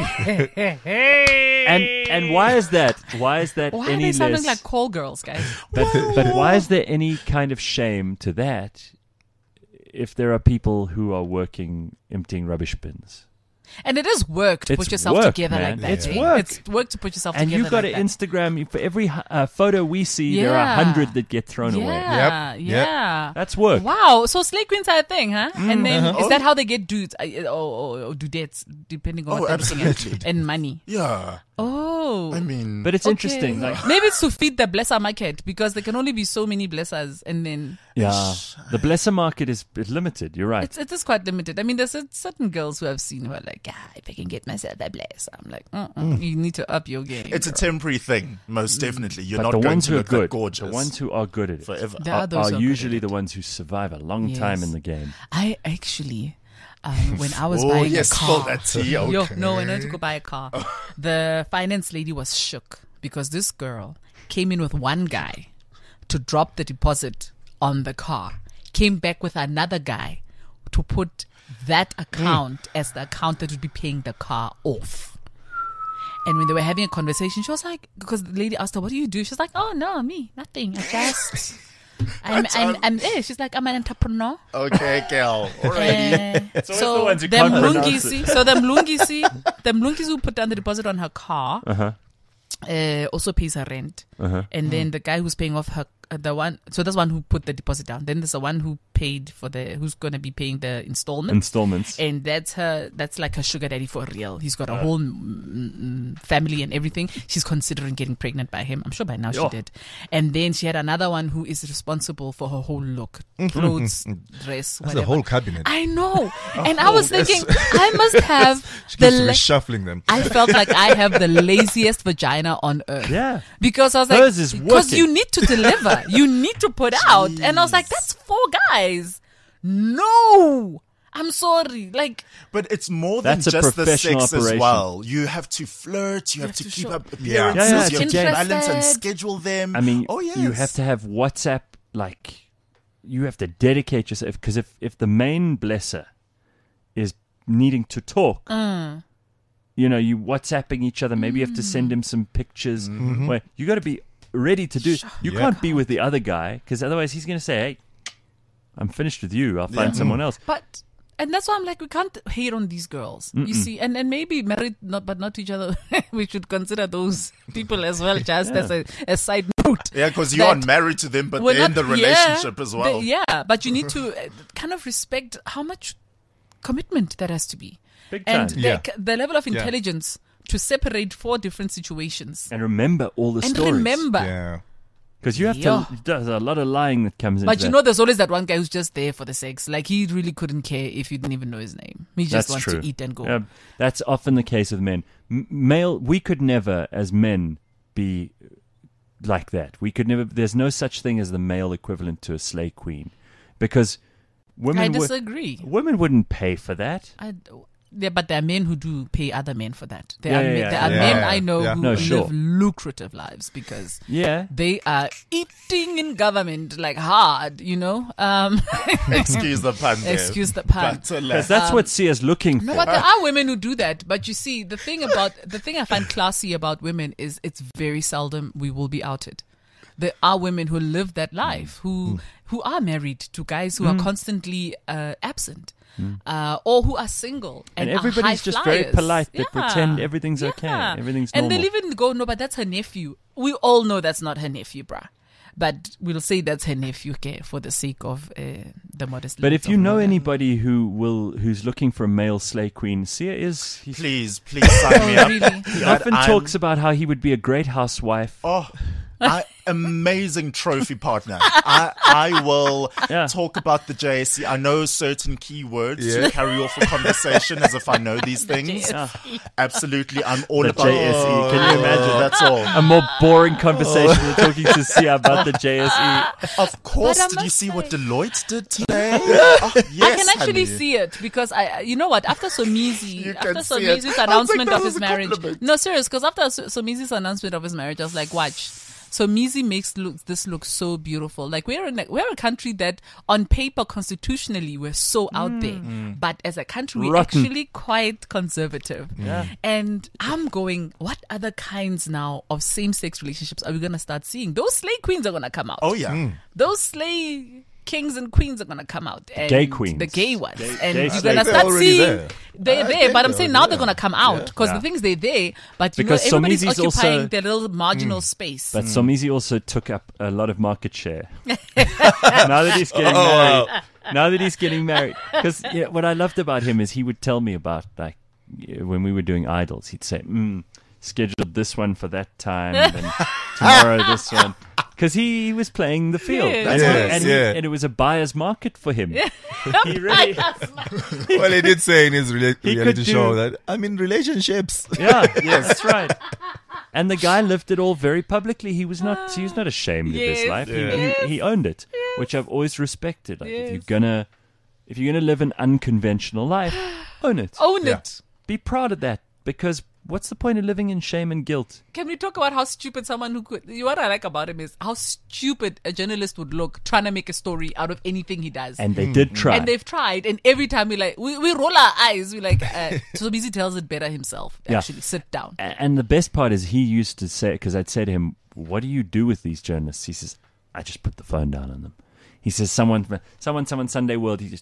S2: And why is that? Why is that
S3: Why are
S2: any
S3: they sounding
S2: less?
S3: like call girls, guys?
S2: But why is there any kind of shame to that if there are people who are working emptying rubbish bins?
S3: And it is work to
S2: It's
S3: put yourself
S2: work,
S3: together
S2: man.
S3: like that.
S2: It's
S3: eh?
S2: work.
S3: It's work to put yourself
S2: And
S3: together.
S2: you've got
S3: like
S2: an
S3: that.
S2: Instagram, for every photo we see, there are
S3: Yeah.
S2: 100 that get thrown away.
S3: Yeah,
S4: Yep.
S3: yeah.
S2: That's work.
S3: Wow, so Slay Queens are a thing, huh? And then
S5: Uh-huh.
S3: is that how they get dudes or dudettes, depending on
S5: Oh,
S3: what they're looking at?
S5: absolutely.
S3: And money.
S5: Yeah.
S3: Oh.
S5: I mean,
S2: But it's
S3: Okay.
S2: interesting. Like,
S3: Maybe it's to feed the blesser market because there can only be so many blessers, and then
S2: yeah, the blesser market is limited. You're right.
S3: it is quite limited. I mean, there's certain girls who I've seen who are like, if I can get myself a bless, I'm like, you need to up your game.
S5: it's a temporary thing, most definitely. You're
S2: But
S5: not
S2: the
S5: going
S2: ones
S5: to
S2: who are
S5: look
S2: good,
S5: that gorgeous
S2: the ones who are good at it,
S5: forever.
S3: There are those
S2: are
S3: who are good
S2: usually
S3: at
S2: the
S3: it.
S2: ones who survive a long time
S3: Yes.
S2: in the game.
S3: I actually, when I was
S5: Oh,
S3: buying
S5: yes,
S3: a
S5: spill
S3: car,
S5: that tea.
S3: Yo,
S5: Okay.
S3: no, when I went to go buy a car, the finance lady was shook because this girl came in with one guy to drop the deposit on the car, came back with another guy to put that account as the account that would be paying the car off. And when they were having a conversation, she was like, because the lady asked her, what do you do? She's like, oh, no, me, nothing. I just, she's like, I'm an entrepreneur.
S5: Okay, girl. Already.
S2: always the
S3: So
S2: ones who
S3: them
S2: can't pronounce
S3: Mlungisi who put down the deposit on her car, also pays her rent, and then the guy who's paying off the one. So there's one who put the deposit down. Then there's the one who paid for who's going to be paying the installments. And that's like her sugar daddy for real. He's got a whole family and everything. She's considering getting pregnant by him. I'm sure by now she did. And then she had another one who is responsible for her whole look, clothes, dress,
S4: That's
S3: whatever.
S4: the whole cabinet.
S3: I know. And I was thinking, I must have
S4: She keeps reshuffling them.
S3: I felt like I have the laziest vagina on earth.
S2: Yeah.
S3: Because I was
S2: Hers
S3: like,
S2: is
S3: because
S2: working.
S3: you need to deliver. You need to put out. And I was like, that's 4 guys. No. I'm sorry. Like,
S5: But it's more than
S2: That's a
S5: just the
S2: professional
S5: sex as
S2: operation.
S5: well. You have to flirt. You have to keep
S3: show-
S5: up
S4: Yeah.
S5: appearances.
S2: Yeah,
S5: You have to
S3: interested.
S5: balance and schedule them.
S2: I mean,
S5: oh yes.
S2: you have to have WhatsApp, like, you have to dedicate yourself. Because if the main blesser is needing to talk, you know, you WhatsApping each other, maybe you have to send him some pictures. Where you got to be ready to do. You can't be with the other guy, because otherwise he's going to say, hey, I'm finished with you. I'll find someone else.
S3: and that's why I'm like, we can't hate on these girls. You see, and maybe married, but not to each other. We should consider those people as well, just as a side note.
S5: Yeah, because you
S3: that
S5: aren't married to them, but
S3: we're
S5: they're in
S3: not-
S5: the relationship as well.
S3: But you need to kind of respect how much commitment that has to be.
S2: Big
S3: And
S2: time.
S3: the level of intelligence to separate 4 different situations.
S2: And remember all the
S3: And
S2: stories.
S3: remember.
S4: Yeah.
S2: Because you have
S3: Yeah.
S2: to, there's a lot of lying that comes into
S3: But you
S2: that.
S3: know, there's always that one guy who's just there for the sex. Like, he really couldn't care if you didn't even know his name. He just
S2: That's
S3: wants
S2: true.
S3: to eat and go.
S2: Yeah, that's often the case with men. We could never, as men, be like that. We could never. There's no such thing as the male equivalent to a slay queen, because women
S3: I disagree.
S2: women wouldn't pay for that.
S3: But there are men who do pay other men for that. There
S2: Yeah,
S3: are,
S2: yeah,
S3: men,
S2: yeah,
S3: there are
S4: yeah.
S3: men I know
S4: Yeah.
S3: who
S2: No,
S3: live
S2: sure.
S3: lucrative lives because
S2: Yeah,
S3: they are eating in government like hard, you know.
S5: Excuse the pun there.
S3: Excuse the pun.
S5: But,
S2: because that's what Sia's looking
S3: No,
S2: for.
S3: but there are women who do that. But you see, the thing I find classy about women is it's very seldom we will be outed. There are women who live that life, who are married to guys who are constantly absent, or who are single
S2: And
S3: are
S2: everybody's
S3: high
S2: just very
S3: flyers.
S2: polite. They
S3: Yeah.
S2: pretend everything's okay.
S3: Yeah.
S2: Everything's
S3: and
S2: normal.
S3: they'll even go, no, but that's her nephew. We all know that's not her nephew, bruh. But we'll say that's her nephew, okay, for the sake of the modest.
S2: But
S3: limits
S2: if you
S3: of
S2: know
S3: modern-
S2: anybody who's looking for a male slay queen, Sia he's
S5: please sign me
S3: Oh,
S5: up.
S3: really?
S2: he
S5: That
S2: often
S5: I'm-
S2: talks about how he would be a great housewife.
S5: Oh, amazing trophy partner. I will
S2: Yeah.
S5: talk about the JSE. I know certain keywords
S4: Yeah.
S5: to carry off a conversation as if I know these things. Absolutely. I'm all
S2: The
S5: about
S2: JSE. Can you imagine?
S5: That's all.
S2: A more boring conversation than talking to Sia about the JSE.
S5: Of course.
S3: But I
S5: Did you
S3: must
S5: see what
S3: say-
S5: Deloitte did today? Oh, yes,
S3: I can actually
S5: honey.
S3: see it because you know what? After Somizi,
S5: You
S3: after
S5: can see it.
S3: Somizi's
S5: I was like,
S3: announcement
S5: that
S3: of
S5: was
S3: his
S5: a
S3: marriage,
S5: compliment.
S3: no, serious, because after Somizi's announcement of his marriage, I was like, watch. Somizi makes this look so beautiful. Like we're a country that, on paper, constitutionally, we're so out there, but as a country, we're
S2: Rotten.
S3: actually quite conservative.
S2: Yeah.
S3: And I'm going, what other kinds now of same-sex relationships are we gonna start seeing? Those slay queens are gonna come out.
S5: Oh, yeah.
S3: Those slay kings and queens are gonna come out. And
S2: Gay queens.
S3: the gay ones,
S2: Gay
S3: and you're
S2: slaves.
S3: gonna
S4: They're
S3: start
S4: already
S3: seeing
S4: there.
S3: they're
S4: I
S3: there.
S4: think
S3: But I'm
S4: they're
S3: saying
S4: already
S3: now they're
S4: there.
S3: gonna come out because
S2: Yeah.
S3: the things they're there, but you
S2: Because
S3: know everybody's
S2: Somizi's
S3: occupying
S2: also-
S3: their little marginal space.
S2: But Somizi also took up a lot of market share. Now that he's getting married. Now that he's getting married. Because what I loved about him is he would tell me about, like, when we were doing Idols, he'd say, scheduled this one for that time, and tomorrow this one. Because he was playing the field.
S3: Yes.
S2: And,
S4: Yes, yeah.
S2: and it was a buyer's market for him. He really,
S4: Well, he did say in his
S2: He
S4: reality
S2: could
S4: show
S2: do-
S4: that I'm in relationships.
S2: yeah, yes, that's right. And the guy lived it all very publicly. He was not ashamed of his
S3: Yes.
S2: life.
S4: Yeah.
S2: He owned it, which I've always respected. Like,
S3: Yes.
S2: if you're gonna live an unconventional life, own it.
S3: Own
S4: Yeah.
S3: it.
S2: Be proud of that, because what's the point of living in shame and guilt?
S3: Can we talk about how stupid someone who could? What I like about him is how stupid a journalist would look trying to make a story out of anything he does.
S2: And they did try.
S3: And they've tried, and every time we roll our eyes. We like so busy tells it better himself.
S2: Yeah.
S3: Actually, sit down.
S2: And the best part is he used to say, because I'd say to him, "What do you do with these journalists?" He says, "I just put the phone down on them." He says, "Someone Sunday World." He just,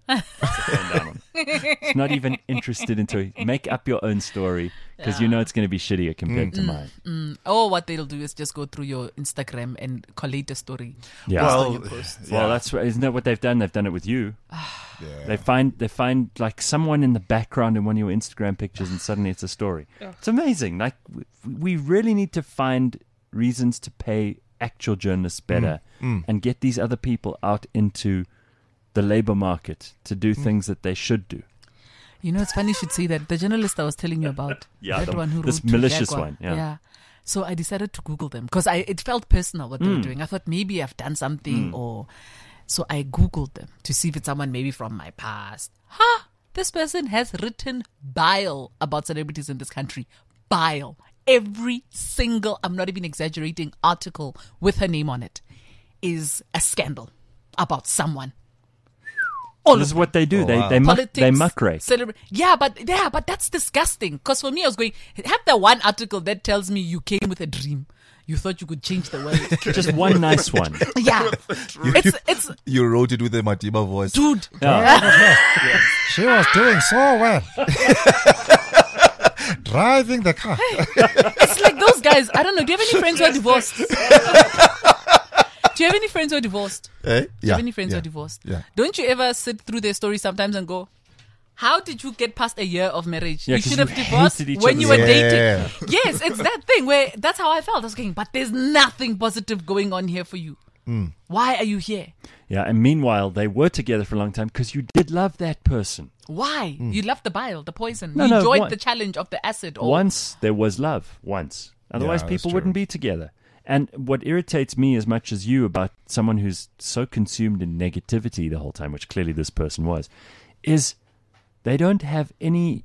S2: It's not even interested into make up your own story because you know it's going to be shittier compared to mine.
S3: Or what they'll do is just go through your Instagram and collate a story.
S2: Yeah.
S3: Based on
S5: Well,
S3: your posts.
S2: Well, that's isn't that what they've done? They've done it with you. They find like someone in the background in one of your Instagram pictures, and suddenly it's a story. It's amazing. Like we really need to find reasons to pay actual journalists better and get these other people out into the labor market to do things that they should do.
S3: You know, it's funny you should say that. The journalist I was telling you about, that one who
S2: this
S3: wrote to
S2: malicious
S3: Jaguar.
S2: one, yeah.
S3: So I decided to Google them because it felt personal what they were doing. I thought maybe I've done something so I Googled them to see if it's someone maybe from my past. This person has written bile about celebrities in this country. Bile. Every single, I'm not even exaggerating, article with her name on it is a scandal about someone.
S2: This is what they do. They
S3: Politics,
S2: muckrake.
S3: But that's disgusting. Because for me, I was going, have the one article that tells me you came with a dream. You thought you could change the world.
S2: Just one nice one.
S3: Yeah. It's
S4: You wrote it with a Matiba voice.
S3: dude.
S4: She was doing so well. Driving the car.
S3: It's like those guys. I don't know. Do you have any friends who are divorced? Do you have any friends who are divorced?
S4: Eh?
S3: Do you have any friends who are divorced?
S4: Yeah.
S3: Don't you ever sit through their stories sometimes and go, how did you get past a year of marriage?
S2: Yeah,
S3: You
S2: 'cause
S3: should
S2: you
S3: have divorced
S2: hated each
S3: when you were
S2: other.
S3: dating. Yes, it's that thing where that's how I felt. I was going, but there's nothing positive going on here for you. Why are you here?
S2: Yeah, and meanwhile, they were together for a long time because you did love that person.
S3: Why? You loved the bile, the poison.
S2: No,
S3: you
S2: no,
S3: enjoyed
S2: one-
S3: the challenge of the acid. Or
S2: Once there was love. Once. Otherwise,
S4: Yeah,
S2: people
S4: that's
S2: wouldn't
S4: true.
S2: be together. And what irritates me as much as you about someone who's so consumed in negativity the whole time, which clearly this person was, is they don't have any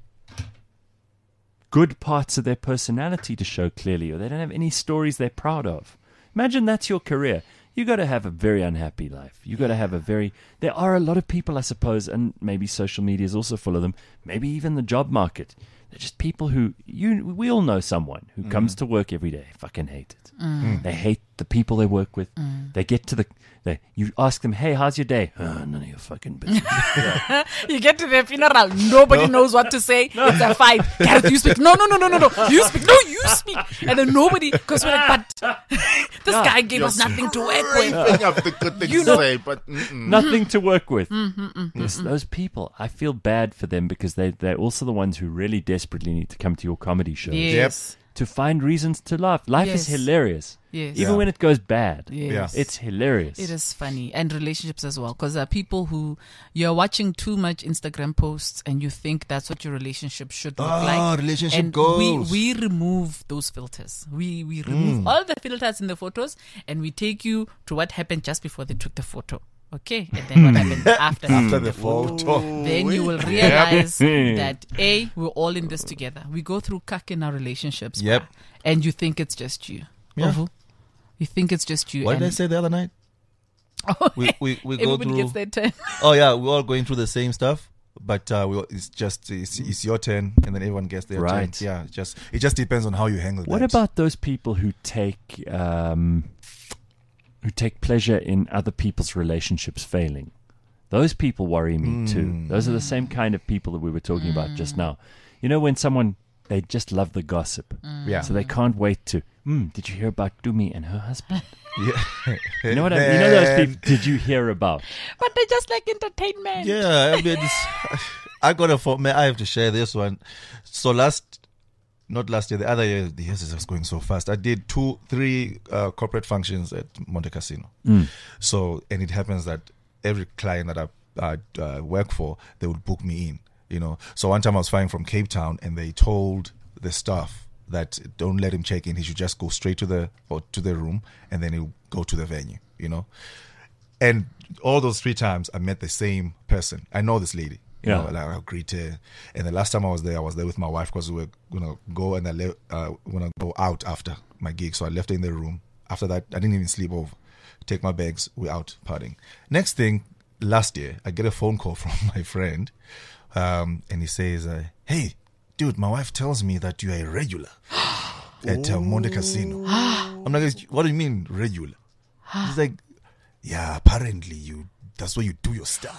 S2: good parts of their personality to show clearly, or they don't have any stories they're proud of. Imagine that's your career. You got to have a very unhappy life. You got to have a very. There are a lot of people, I suppose, and maybe social media is also full of them. Maybe even the job market. They're just people who we all know someone who comes to work every day, fucking hate it. They hate the people they work with. They get to you ask them, hey, how's your day? None of your fucking business.
S3: you get to their funeral, nobody knows what to say. It's a fight. Gareth, you speak. No. You speak. No, you speak. And then nobody, because we're like, but this guy gave us nothing to work with.
S5: Bring up the good things
S3: You
S5: to
S3: know-
S5: say, but
S2: Nothing to work with. Yes, those people, I feel bad for them because they're also the ones who really desperately need to come to your comedy shows
S3: Yes.
S2: to find reasons to laugh. Life is
S3: Yes.
S2: hilarious.
S3: Yes.
S2: Even when it goes bad.
S3: Yes.
S2: It's hilarious.
S3: It is funny. And relationships as well. Because there are people who you're watching too much Instagram posts and you think that's what your relationship should look like.
S4: Relationship
S3: And
S4: goals.
S3: we remove those filters. We remove all the filters in the photos and we take you to what happened just before they took the photo. Okay? And then what happened after they
S4: After
S3: took
S4: the photo.
S3: then you will realize that we're all in this together. We go through cuck in our relationships.
S4: Yep.
S3: And you think it's just you.
S4: Yeah.
S3: Ovu. You think it's just you.
S4: What did I
S3: and
S4: say the other night? We go
S3: everybody
S4: through.
S3: gets their turn.
S4: Oh yeah, we're all going through the same stuff, but it's your turn, and then everyone gets their
S2: Right.
S4: turn. Yeah, it just depends on how you handle
S2: What
S4: that.
S2: about those people who take pleasure in other people's relationships failing? Those people worry me too. Those are the same kind of people that we were talking about just now. You know, when someone they just love the gossip,
S4: Yeah.
S2: so they can't wait to. Did you hear about Dumi and her husband?
S4: Yeah.
S2: You know what I mean? You know those people. Did you hear about?
S3: But they just like entertainment.
S4: Yeah, I mean, I got I have to share this one. So not last year, the other year, the years is just going so fast. I did 3 corporate functions at Monte Casino. So, and it happens that every client that I work for, they would book me in, you know. So one time I was flying from Cape Town and they told the staff that don't let him check in. He should just go straight to the room and then he'll go to the venue, you know. And all those 3 times I met the same person. I know this lady. You know, like I'll greet her. And the last time I was there with my wife because we were gonna go and gonna go out after my gig. So I left her in the room. After that, I didn't even sleep over. Take my bags, we're out partying. Next thing, last year, I get a phone call from my friend, and he says, "Hey, dude, my wife tells me that you're a regular at Monte Casino." I'm like, "What do you mean regular?" He's like, "Yeah, apparently you that's where you do your stuff.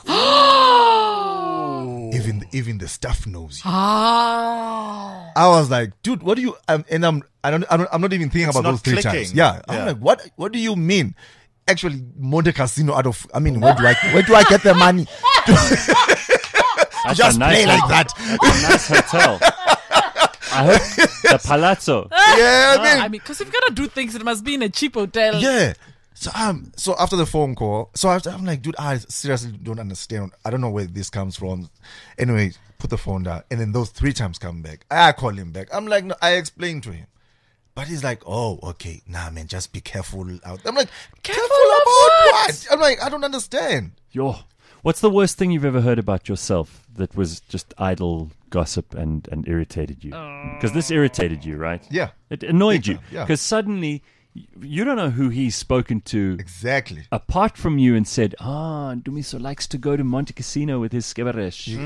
S4: Even the staff knows you.
S3: Ah.
S4: I was like, dude, what do you? I'm not even thinking about
S5: not
S4: those 3
S5: clicking.
S4: times. Yeah, I'm
S5: Yeah.
S4: like, what do you mean? Actually, Monte Casino out of. I mean, where do I get the money?
S2: That's
S4: Just
S2: a nice
S4: play like
S2: hotel.
S4: that.
S2: A nice hotel. I hope the Palazzo.
S4: Yeah, I mean,
S3: Because if you're gonna do things, it must be in a cheap hotel.
S4: yeah. So after the phone call, I'm like, dude, I seriously don't understand. I don't know where this comes from. Anyway, put the phone down, and then those 3 times come back. I call him back. I'm like, no, I explained to him. But he's like, oh, okay. Nah, man, just be careful out. I'm like, careful about what? I'm like, I don't understand.
S2: Yo, what's the worst thing you've ever heard about yourself that was just idle gossip and irritated you? Because this irritated you, right?
S4: Yeah.
S2: It annoyed you.
S4: Yeah.
S2: Because suddenly, you don't know who he's spoken to
S4: Exactly.
S2: apart from you and said, Dumiso likes to go to Monte Casino with his skibaresh.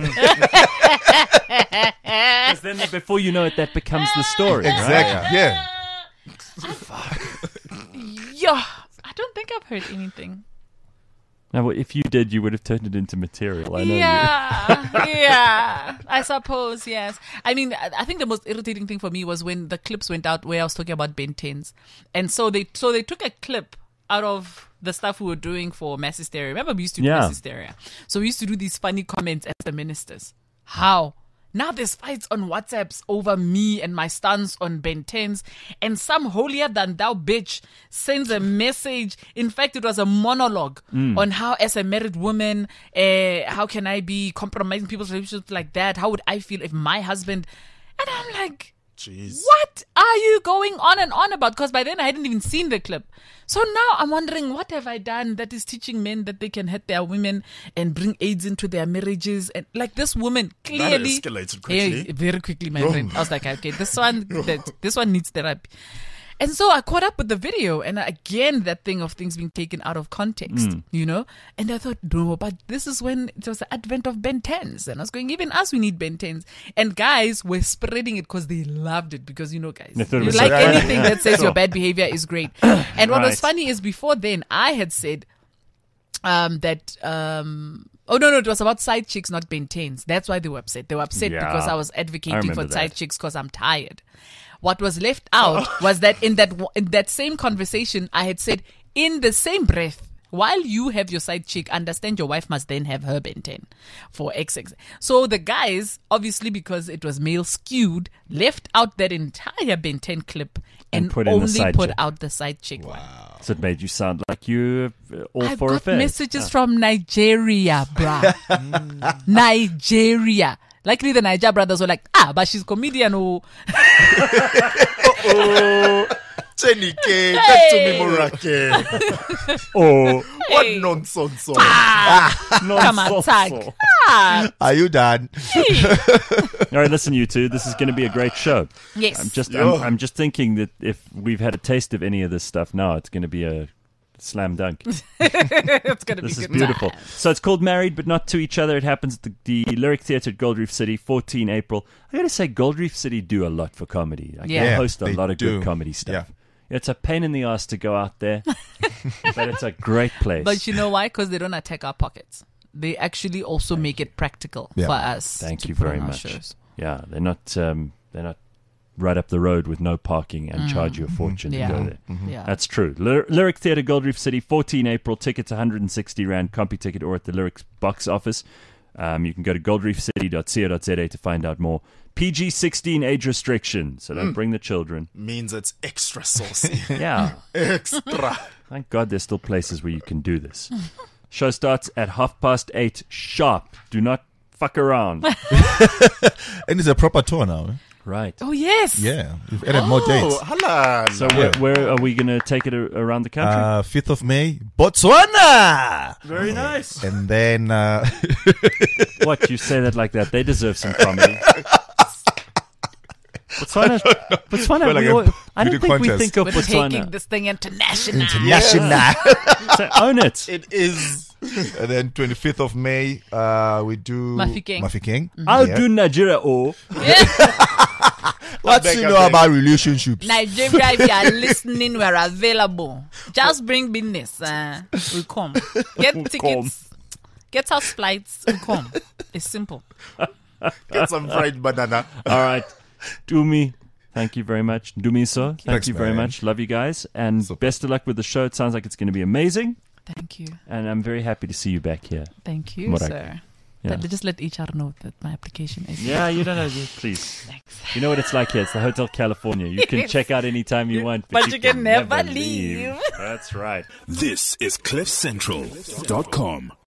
S2: Because then before you know it, that becomes the story.
S4: Exactly.
S2: Right?
S4: Yeah.
S3: Yeah. I don't think I've heard anything.
S2: Now, well, if you did, you would have turned it into material. I know you.
S3: Yeah, I suppose, yes. I mean, I think the most irritating thing for me was when the clips went out where I was talking about Ben 10s. And so they took a clip out of the stuff we were doing for Mass Hysteria. Remember, we used to do
S2: Yeah.
S3: Mass Hysteria. So we used to do these funny comments as the ministers. How? Now there's fights on WhatsApps over me and my stance on Ben 10s, and some holier than thou bitch sends a message. In fact, it was a monologue on how, as a married woman, how can I be compromising people's relationships like that? How would I feel if my husband? And I'm like,
S5: Jeez.
S3: what are you going on and on about? Because by then I hadn't even seen the clip. So now I'm wondering, what have I done that is teaching men that they can hurt their women and bring AIDS into their marriages? And like this woman clearly
S5: escalated quickly.
S3: Yeah, very quickly, my friend. I was like, okay, this one needs therapy. And so I caught up with the video, and again, that thing of things being taken out of context, you know? And I thought, no, but this is when it was the advent of Ben 10s. And I was going, even us, we need Ben 10s. And guys were spreading it because they loved it. Because, you know, guys,
S2: They thought it
S3: you
S2: was
S3: like
S2: so funny,
S3: anything
S2: yeah.
S3: that says your bad behavior is great. And what was
S2: Right.
S3: funny is before then, I had said oh, no, it was about side chicks, not Ben 10s. That's why they were upset. They were upset
S2: Yeah.
S3: because I was
S2: I
S3: advocating for
S2: remember
S3: side
S2: that.
S3: chicks because I'm tired. What was left out was that in that same conversation, I had said, in the same breath, while you have your side chick, understand your wife must then have her Ben 10 for XX. So the guys, obviously because it was male skewed, left out that entire Ben 10 clip and
S2: put in the
S3: only
S2: side
S3: put
S2: chick.
S3: out the side chick one.
S2: So it made you sound like you're all
S3: I've
S2: for
S3: got
S2: affairs.
S3: messages from Nigeria, bruh. Nigeria. Likely the Niger brothers were like, but she's comedian. Oh.
S5: Jenny K, back to me, Morake.
S2: Oh,
S5: What
S3: Hey.
S5: nonsense.
S3: Come on, tag.
S4: Are you done?
S2: all right. Listen, you two. This is going to be a great show.
S3: Yes.
S2: I'm just thinking that if we've had a taste of any of this stuff now, it's going to be a slam dunk.
S3: It's going to be
S2: This is
S3: good.
S2: beautiful. So it's called Married But Not to Each Other. It happens at the Lyric Theatre at Gold Reef City, 14 April. I got to say, Gold Reef City do a lot for comedy. Like,
S3: Yeah.
S2: they
S4: Yeah,
S2: host a
S4: they
S2: lot of
S4: do.
S2: good comedy stuff.
S4: Yeah.
S2: It's a pain in the ass to go out there, but it's a great place.
S3: But you know why? Because they don't attack our pockets. They actually also make it practical
S4: Yeah.
S3: for us.
S2: Thank
S3: to
S2: you
S3: put
S2: very
S3: on our
S2: much.
S3: shows.
S2: Yeah, they're not right up the road with no parking and charge you a fortune
S3: Yeah.
S2: to go there.
S3: Yeah.
S2: That's true. Lyric Theatre, Gold Reef City, 14 April. Tickets 160 Rand, CompuTicket, or at the Lyrics box office. You can go to goldreefcity.co.za to find out more. PG-16 age restriction, so don't bring the children.
S5: Means it's extra saucy.
S2: Yeah.
S5: Extra.
S2: Thank God there's still places where you can do this. Show starts at 8:30 sharp. Do not fuck around.
S4: And it's a proper tour now. Eh?
S2: Right.
S3: Oh, yes.
S4: Yeah, we've added more dates.
S5: Oh, hello.
S2: So where are we going to take it around the country?
S4: 5th of May, Botswana.
S2: Very nice.
S4: And then
S2: What, you say that like that? They deserve some comedy. Botswana,
S4: Well, like a
S2: I don't
S4: beauty
S2: think we
S4: contest.
S2: think of
S3: We're taking
S2: Botswana.
S3: this thing international.
S4: international.
S2: So own it.
S5: it is.
S4: And then 25th of May, we do
S3: Mafikeng.
S4: Mafikeng.
S2: I'll
S4: Yeah.
S2: do Nigeria. Oh,
S4: What you know about relationships?
S3: Nigeria, if you are listening, we're available. Just bring business. We'll come. Get tickets Get us flights and come. It's simple.
S5: Get some fried banana.
S2: All right. Dumi, thank you very much. Dumiso, thank
S4: Thanks,
S2: you very
S4: man.
S2: much. Love you guys. And best of luck with the show. It sounds like it's going to be amazing.
S3: Thank you.
S2: And I'm very happy to see you back here.
S3: Thank you,
S2: Morak.
S3: sir.
S2: Yeah.
S3: Just let HR know that my application is.
S2: Yeah, you don't know. Please.
S3: Thanks.
S2: You know what it's like here. It's the Hotel California. You can
S3: Yes.
S2: check out anytime you want.
S3: But you can never leave.
S2: That's right.
S1: This is CliffCentral.com.